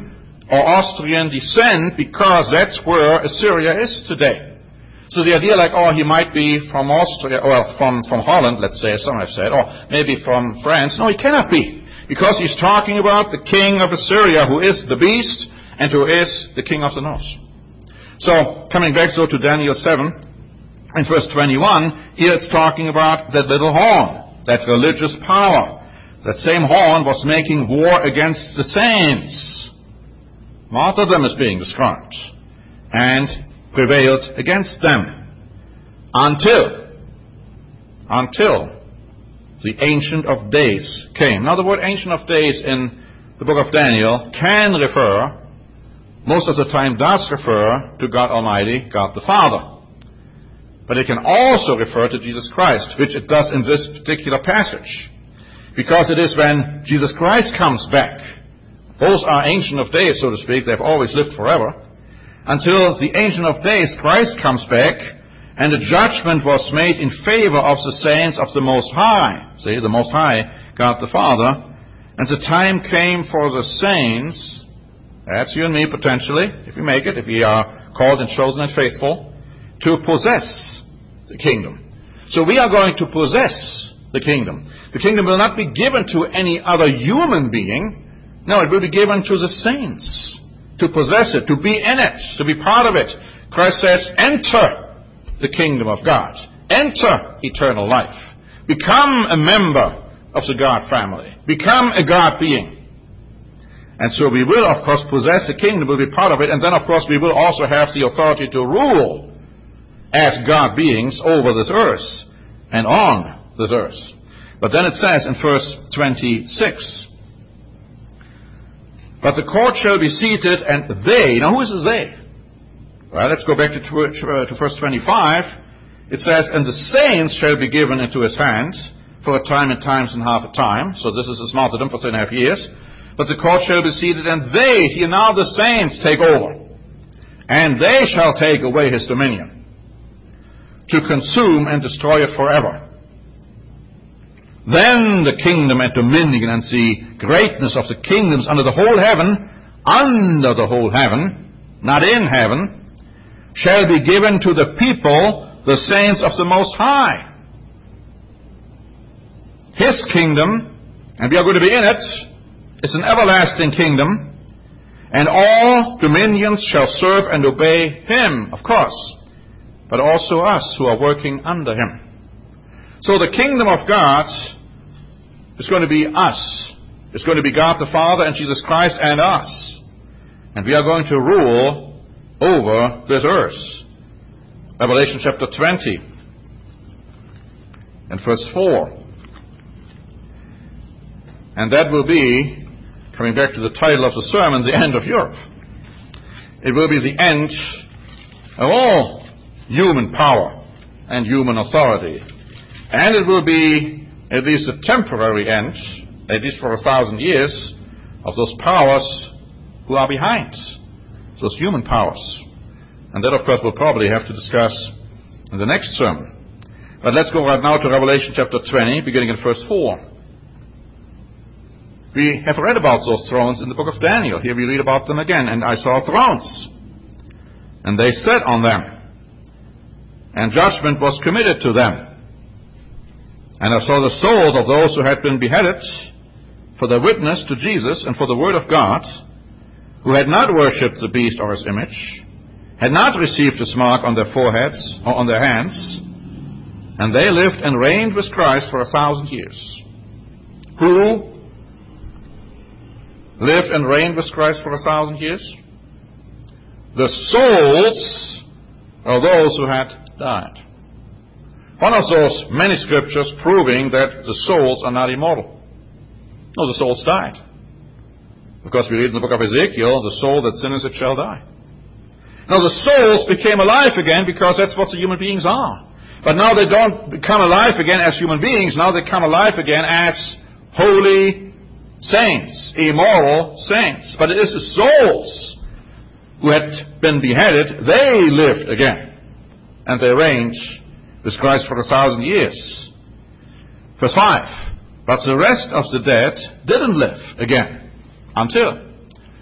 or Austrian descent, because that's where Assyria is today. So the idea like, oh, he might be from Austria, well, from, from Holland, let's say, as some have said, or maybe from France. No, he cannot be, because he's talking about the king of Assyria, who is the beast, and who is the king of the north. So, coming back so to Daniel seven, in verse twenty-one, here it's talking about that little horn, that religious power. That same horn was making war against the saints. Martyrdom is being described, and prevailed against them until, until the Ancient of Days came. Now the word Ancient of Days in the book of Daniel can refer, most of the time does refer to God Almighty, God the Father. But it can also refer to Jesus Christ, which it does in this particular passage. Because it is when Jesus Christ comes back. Those are Ancient of Days, so to speak. They've always lived forever. Until the Ancient of Days, Christ comes back, and the judgment was made in favor of the saints of the Most High. See, the Most High, God the Father. And the time came for the saints, that's you and me potentially, if we make it, if we are called and chosen and faithful, to possess the kingdom. So we are going to possess the kingdom. The kingdom will not be given to any other human being. No, it will be given to the saints to possess it, to be in it, to be part of it. Christ says, enter the kingdom of God. Enter eternal life. Become a member of the God family. Become a God being. And so we will, of course, possess the kingdom, will be part of it, and then, of course, we will also have the authority to rule as God beings over this earth and on this earth. But then it says in verse twenty-six, but the court shall be seated, and they, now who is the they? Well, let's go back to, to verse twenty-five. It says, and the saints shall be given into his hand for a time and times and half a time. So this is his martyrdom for three and a half years. But the court shall be seated, and they, here now the saints, take over. And they shall take away his dominion, to consume and destroy it forever. Then the kingdom and dominion and the greatness of the kingdoms under the whole heaven, under the whole heaven, not in heaven, shall be given to the people, the saints of the Most High. His kingdom, and we are going to be in it, is an everlasting kingdom, and all dominions shall serve and obey him, of course, but also us who are working under him. So the kingdom of God is going to be us. It's going to be God the Father and Jesus Christ and us. And we are going to rule over this earth. Revelation chapter twenty and verse four. And that will be, coming back to the title of the sermon, the end of Europe. It will be the end of all human power and human authority. And it will be at least a temporary end, at least for a thousand years, of those powers who are behind, those human powers. And that, of course, we'll probably have to discuss in the next sermon. But let's go right now to Revelation chapter twenty, beginning in verse four. We have read about those thrones in the book of Daniel. Here we read about them again. And I saw thrones, and they sat on them, and judgment was committed to them. And I saw the souls of those who had been beheaded for their witness to Jesus and for the word of God, who had not worshipped the beast or his image, had not received his mark on their foreheads or on their hands, and they lived and reigned with Christ for a thousand years. Who lived and reigned with Christ for a thousand years? The souls of those who had died. One of those many scriptures proving that the souls are not immortal. No, the souls died. Because we read in the book of Ezekiel, the soul that sinneth it shall die. Now the souls became alive again because that's what the human beings are. But now they don't become alive again as human beings. Now they come alive again as holy saints, immortal saints. But it is the souls who had been beheaded, they lived again. And they reigned with Christ for a thousand years. Verse five. But the rest of the dead didn't live again until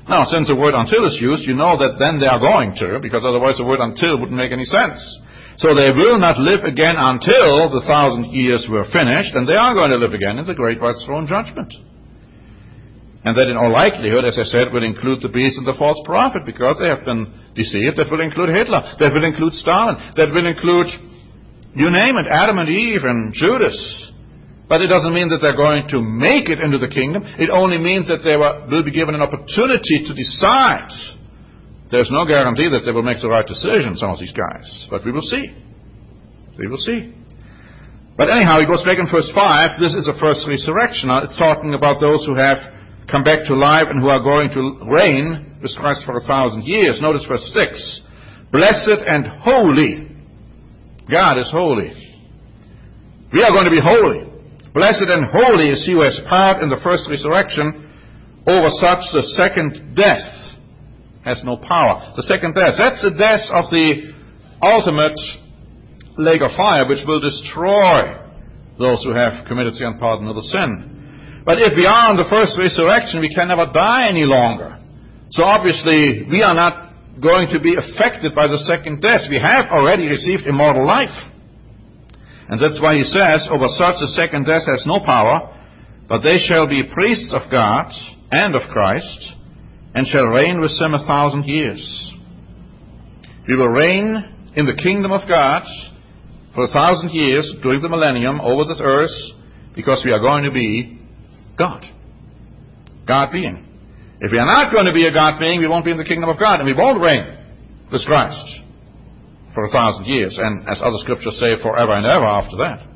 Now, since the word until is used, you know that then they are going to, because otherwise the word until wouldn't make any sense. So they will not live again until the thousand years were finished, and they are going to live again in the great white throne judgment. And that in all likelihood, as I said, will include the beast and the false prophet, because they have been deceived. That will include Hitler. That will include Stalin. That will include, you name it, Adam and Eve and Judas. But it doesn't mean that they're going to make it into the kingdom. It only means that they will be given an opportunity to decide. There's no guarantee that they will make the right decision, some of these guys. But we will see. We will see. But anyhow, he goes back in verse five. This is a first resurrection. Now, it's talking about those who have come back to life and who are going to reign with Christ for a thousand years. Notice verse six. Blessed and holy. God is holy. We are going to be holy. Blessed and holy is he who has part in the first resurrection. Over such the second death has no power. The second death, that's the death of the ultimate lake of fire, which will destroy those who have committed the unpardonable sin. But if we are in the first resurrection, we can never die any longer. So obviously, we are not going to be affected by the second death. We have already received immortal life. And that's why he says, over such the second death has no power, but they shall be priests of God and of Christ, and shall reign with him a thousand years. We will reign in the kingdom of God for a thousand years during the millennium over this earth, because we are going to be God. God being. If we are not going to be a God being, we won't be in the kingdom of God, and we won't reign with Christ for a thousand years, and as other scriptures say, forever and ever after that.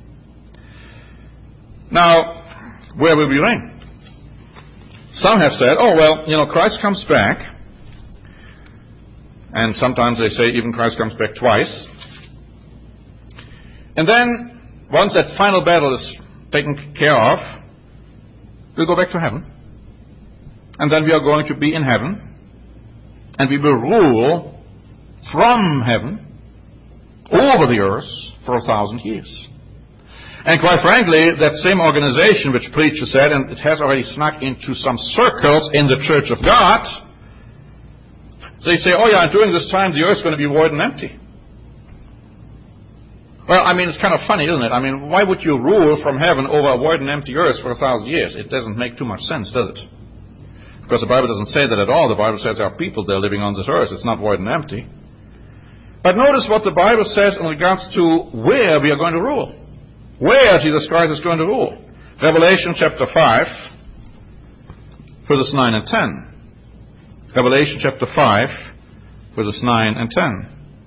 Now, where will we reign? Some have said, oh, well, you know, Christ comes back, and sometimes they say even Christ comes back twice. And then, once that final battle is taken care of, we'll go back to heaven. And then we are going to be in heaven, and we will rule from heaven over the earth for a thousand years. And quite frankly, that same organization which preaches that, and it has already snuck into some circles in the Church of God, they say, oh yeah, during this time the earth is going to be void and empty. Well, I mean, it's kind of funny, isn't it? I mean, why would you rule from heaven over a void and empty earth for a thousand years? It doesn't make too much sense, does it? Because the Bible doesn't say that at all. The Bible says there are people there living on this earth. It's not void and empty. But notice what the Bible says in regards to where we are going to rule. Where Jesus Christ is going to rule. Revelation chapter five, verses nine and ten. Revelation chapter five, verses nine and ten.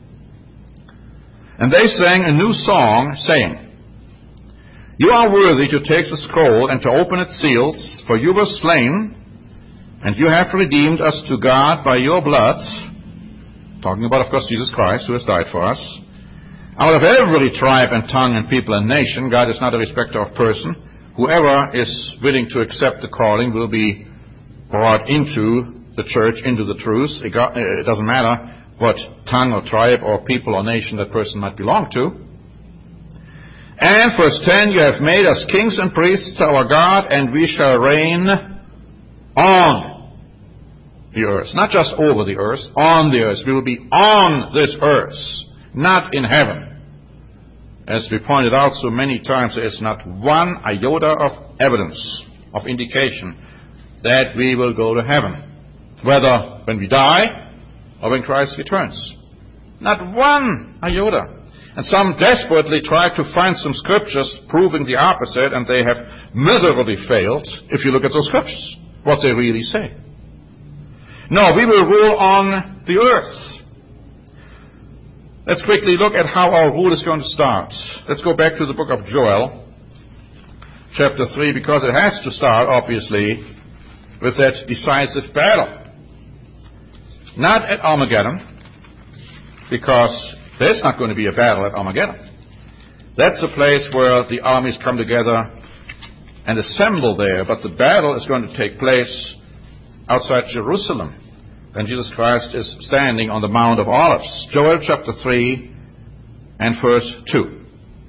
And they sang a new song, saying, You are worthy to take the scroll and to open its seals, for you were slain, and you have redeemed us to God by your blood, talking about, of course, Jesus Christ, who has died for us, out of every tribe and tongue and people and nation. God is not a respecter of person. Whoever is willing to accept the calling will be brought into the church, into the truth. It doesn't matter what tongue or tribe or people or nation that person might belong to. And verse ten, you have made us kings and priests to our God, and we shall reign on the earth. Not just over the earth, on the earth. We will be on this earth, not in heaven. As we pointed out so many times, there is not one iota of evidence, of indication, that we will go to heaven, whether when we die or when Christ returns. Not one iota. And some desperately try to find some scriptures proving the opposite, and they have miserably failed if you look at those scriptures, what they really say. No, we will rule on the earth. Let's quickly look at how our rule is going to start. Let's go back to the book of Joel, chapter three, because it has to start, obviously, with that decisive battle. Not at Armageddon, because there's not going to be a battle at Armageddon. That's a place where the armies come together and assemble there, but the battle is going to take place outside Jerusalem, when Jesus Christ is standing on the Mount of Olives. Joel chapter three and verse two.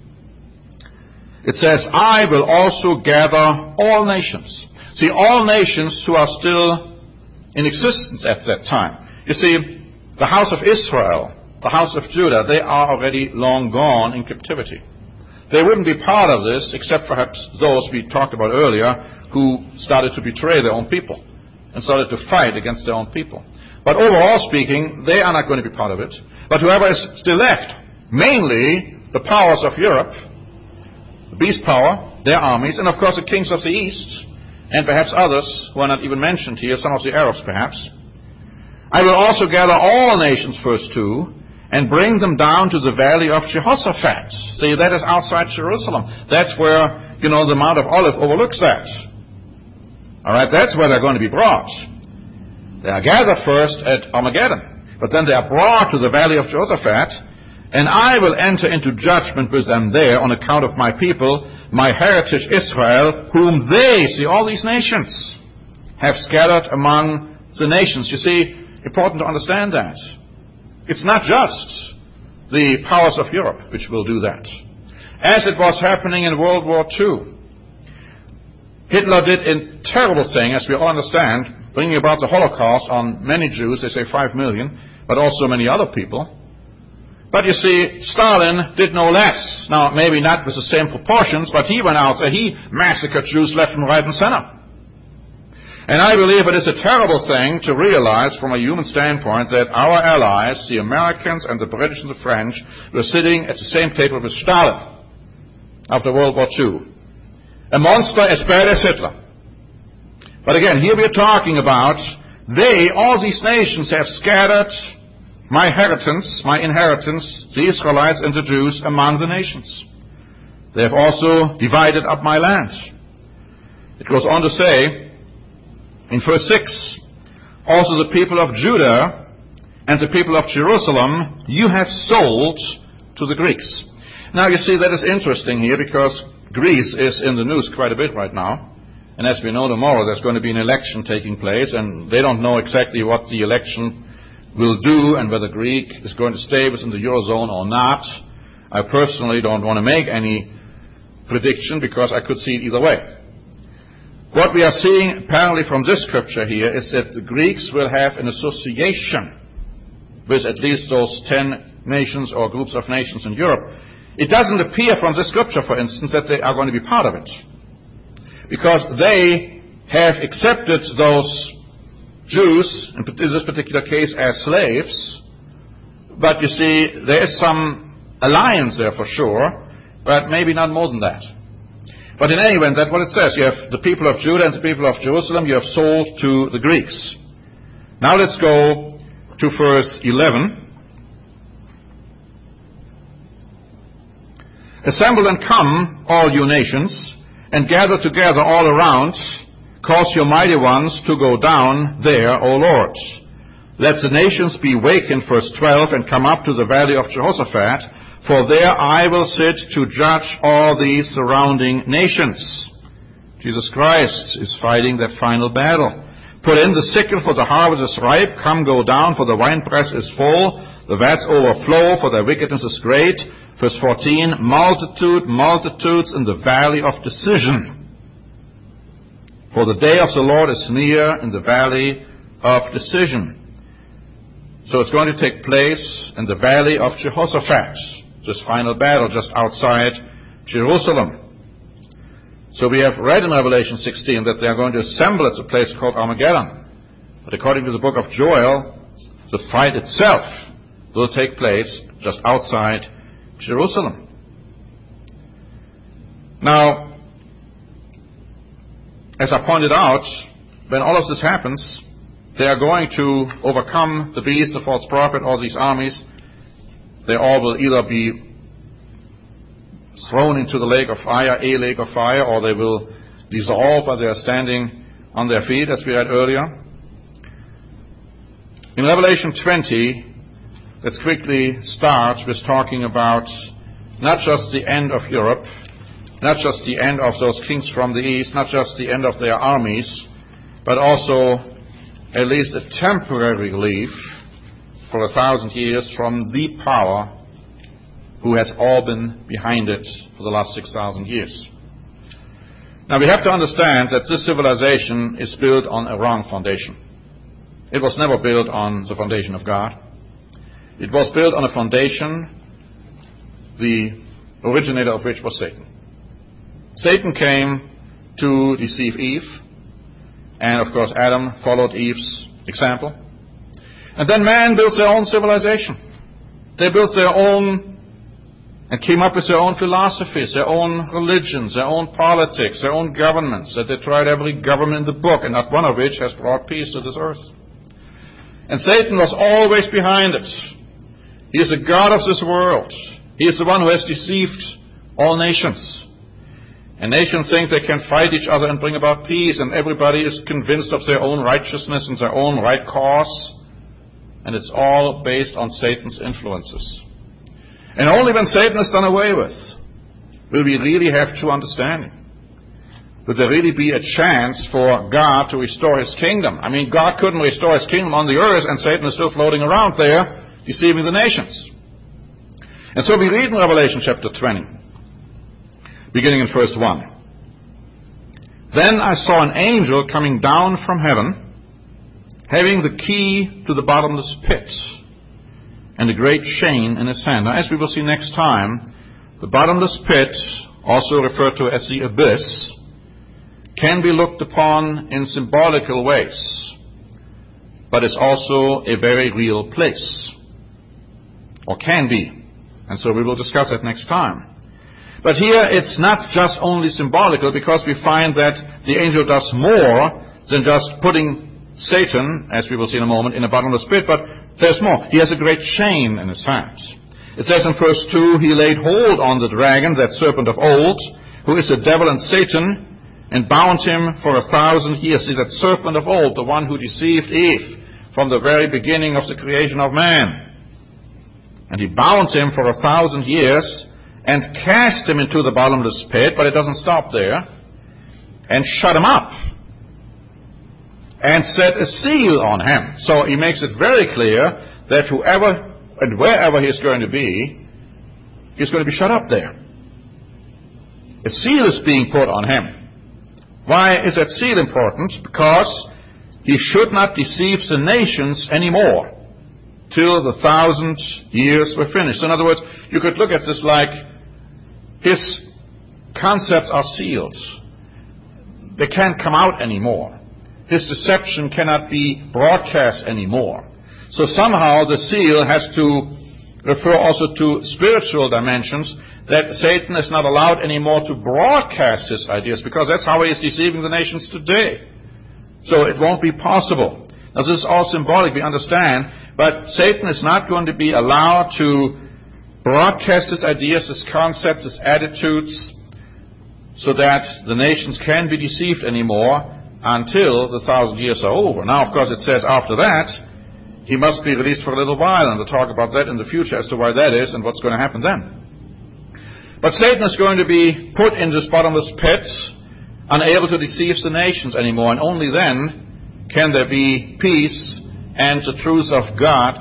It says, I will also gather all nations. See, all nations who are still in existence at that time. You see, the house of Israel, the house of Judah, they are already long gone in captivity. They wouldn't be part of this, except perhaps those we talked about earlier who started to betray their own people and started to fight against their own people. But overall speaking, they are not going to be part of it. But whoever is still left, mainly the powers of Europe, the beast power, their armies, and of course the kings of the east, and perhaps others who are not even mentioned here, some of the Arabs perhaps. I will also gather all nations, verse two, and bring them down to the valley of Jehoshaphat. See, that is outside Jerusalem. That's where, you know, the Mount of Olives overlooks that. All right, that's where they're going to be brought. They are gathered first at Armageddon, but then they are brought to the valley of Jehoshaphat, and I will enter into judgment with them there on account of my people, my heritage Israel, whom they, see, all these nations, have scattered among the nations. You see, important to understand that. It's not just the powers of Europe which will do that. As it was happening in World War Two, Hitler did a terrible thing, as we all understand, bringing about the Holocaust on many Jews, they say five million, but also many other people. But you see, Stalin did no less. Now, maybe not with the same proportions, but he went out there, he massacred Jews left and right and center. And I believe it is a terrible thing to realize from a human standpoint that our allies, the Americans and the British and the French, were sitting at the same table with Stalin after World War Two. A monster as bad as Hitler. But again, here we are talking about they, all these nations, have scattered my inheritance, my inheritance, the Israelites and the Jews, among the nations. They have also divided up my land. It goes on to say, in verse six, also the people of Judah and the people of Jerusalem you have sold to the Greeks. Now you see, that is interesting here because Greece is in the news quite a bit right now. And as we know, tomorrow there's going to be an election taking place, and they don't know exactly what the election will do and whether Greece is going to stay within the Eurozone or not. I personally don't want to make any prediction because I could see it either way. What we are seeing apparently from this scripture here is that the Greeks will have an association with at least those ten nations or groups of nations in Europe. It doesn't appear from this scripture, for instance, that they are going to be part of it, because they have accepted those Jews, in this particular case, as slaves. But you see, there is some alliance there for sure, but maybe not more than that. But in any event, that's what it says. You have the people of Judah and the people of Jerusalem you have sold to the Greeks. Now let's go to verse eleven. Assemble and come, all you nations, and gather together all around. Cause your mighty ones to go down there, O Lord. Let the nations be wakened, verse twelve, and come up to the valley of Jehoshaphat, for there I will sit to judge all these surrounding nations. Jesus Christ is fighting that final battle. Put in the sickle, for the harvest is ripe. Come, go down, for the winepress is full. The vats overflow, for their wickedness is great. Verse fourteen, multitude, multitudes in the valley of decision. For the day of the Lord is near in the valley of decision. So it's going to take place in the valley of Jehoshaphat, this final battle just outside Jerusalem. So we have read in Revelation sixteen that they are going to assemble at a place called Armageddon. But according to the book of Joel, the fight itself will take place just outside Jerusalem. Now, as I pointed out, when all of this happens, they are going to overcome the beast, the false prophet, all these armies. They all will either be thrown into the lake of fire, a lake of fire, or they will dissolve as they are standing on their feet, as we read earlier. In Revelation twenty, let's quickly start with talking about not just the end of Europe, not just the end of those kings from the east, not just the end of their armies, but also at least a temporary relief for a thousand years from the power who has all been behind it for the last six thousand years. Now we have to understand that this civilization is built on a wrong foundation. It was never built on the foundation of God. It was built on a foundation, the originator of which was Satan. Satan came to deceive Eve, and of course Adam followed Eve's example. And then man built their own civilization. They built their own and came up with their own philosophies, their own religions, their own politics, their own governments, that they tried every government in the book, and not one of which has brought peace to this earth. And Satan was always behind it. He is the god of this world. He is the one who has deceived all nations. And nations think they can fight each other and bring about peace, and everybody is convinced of their own righteousness and their own right cause. And it's all based on Satan's influences. And only when Satan is done away with will we really have true understanding. Will there really be a chance for God to restore His kingdom? I mean, God couldn't restore His kingdom on the earth, and Satan is still floating around there, deceiving the nations. And so we read in Revelation chapter twenty, beginning in verse one. Then I saw an angel coming down from heaven, having the key to the bottomless pit, and a great chain in his hand. Now, as we will see next time, the bottomless pit, also referred to as the abyss, can be looked upon in symbolical ways, but it's also a very real place, or can be. And so we will discuss that next time. But here it's not just only symbolical, because we find that the angel does more than just putting Satan, as we will see in a moment, in a bottomless pit, but there's more. He has a great chain in his hand. It says in verse two, he laid hold on the dragon, that serpent of old, who is the devil and Satan, and bound him for a thousand years. See, that serpent of old, the one who deceived Eve from the very beginning of the creation of man. And he bound him for a thousand years and cast him into the bottomless pit, but it doesn't stop there, and shut him up and set a seal on him. So he makes it very clear that whoever and wherever he's going to be, he's going to be shut up there. A seal is being put on him. Why is that seal important? Because he should not deceive the nations anymore till the thousand years were finished. So in other words, you could look at this like his concepts are sealed. They can't come out anymore. His deception cannot be broadcast anymore. So somehow the seal has to refer also to spiritual dimensions, that Satan is not allowed anymore to broadcast his ideas, because that's how he is deceiving the nations today. So it won't be possible. Now this is all symbolic, we understand, but Satan is not going to be allowed to broadcast his ideas, his concepts, his attitudes, so that the nations can be deceived anymore until the thousand years are over. Now, of course, it says after that, he must be released for a little while, and we'll talk about that in the future as to why that is and what's going to happen then. But Satan is going to be put in this bottomless pit, unable to deceive the nations anymore, and only then can there be peace and the truth of God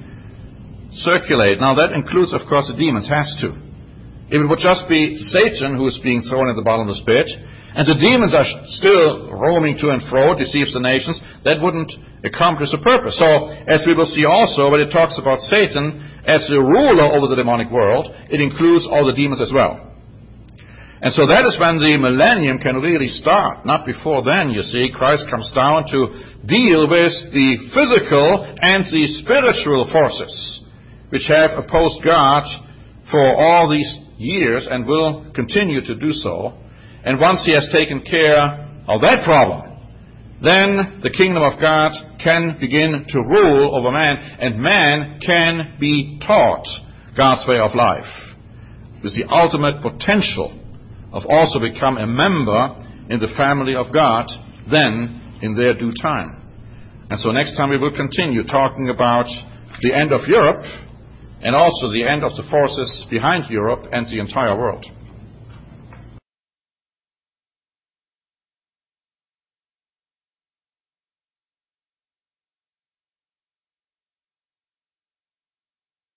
can circulate. Now that includes, of course, the demons, has to. If it would just be Satan who is being thrown in the bottomless pit, and the demons are still roaming to and fro, deceives the nations, that wouldn't accomplish the purpose. So, as we will see also, when it talks about Satan as the ruler over the demonic world, it includes all the demons as well. And so that is when the millennium can really start. Not before then, you see. Christ comes down to deal with the physical and the spiritual forces which have opposed God for all these years and will continue to do so. And once he has taken care of that problem, then the kingdom of God can begin to rule over man, and man can be taught God's way of life, with the ultimate potential of also become a member in the family of God, then in their due time. And so next time we will continue talking about the end of Europe, and also the end of the forces behind Europe and the entire world.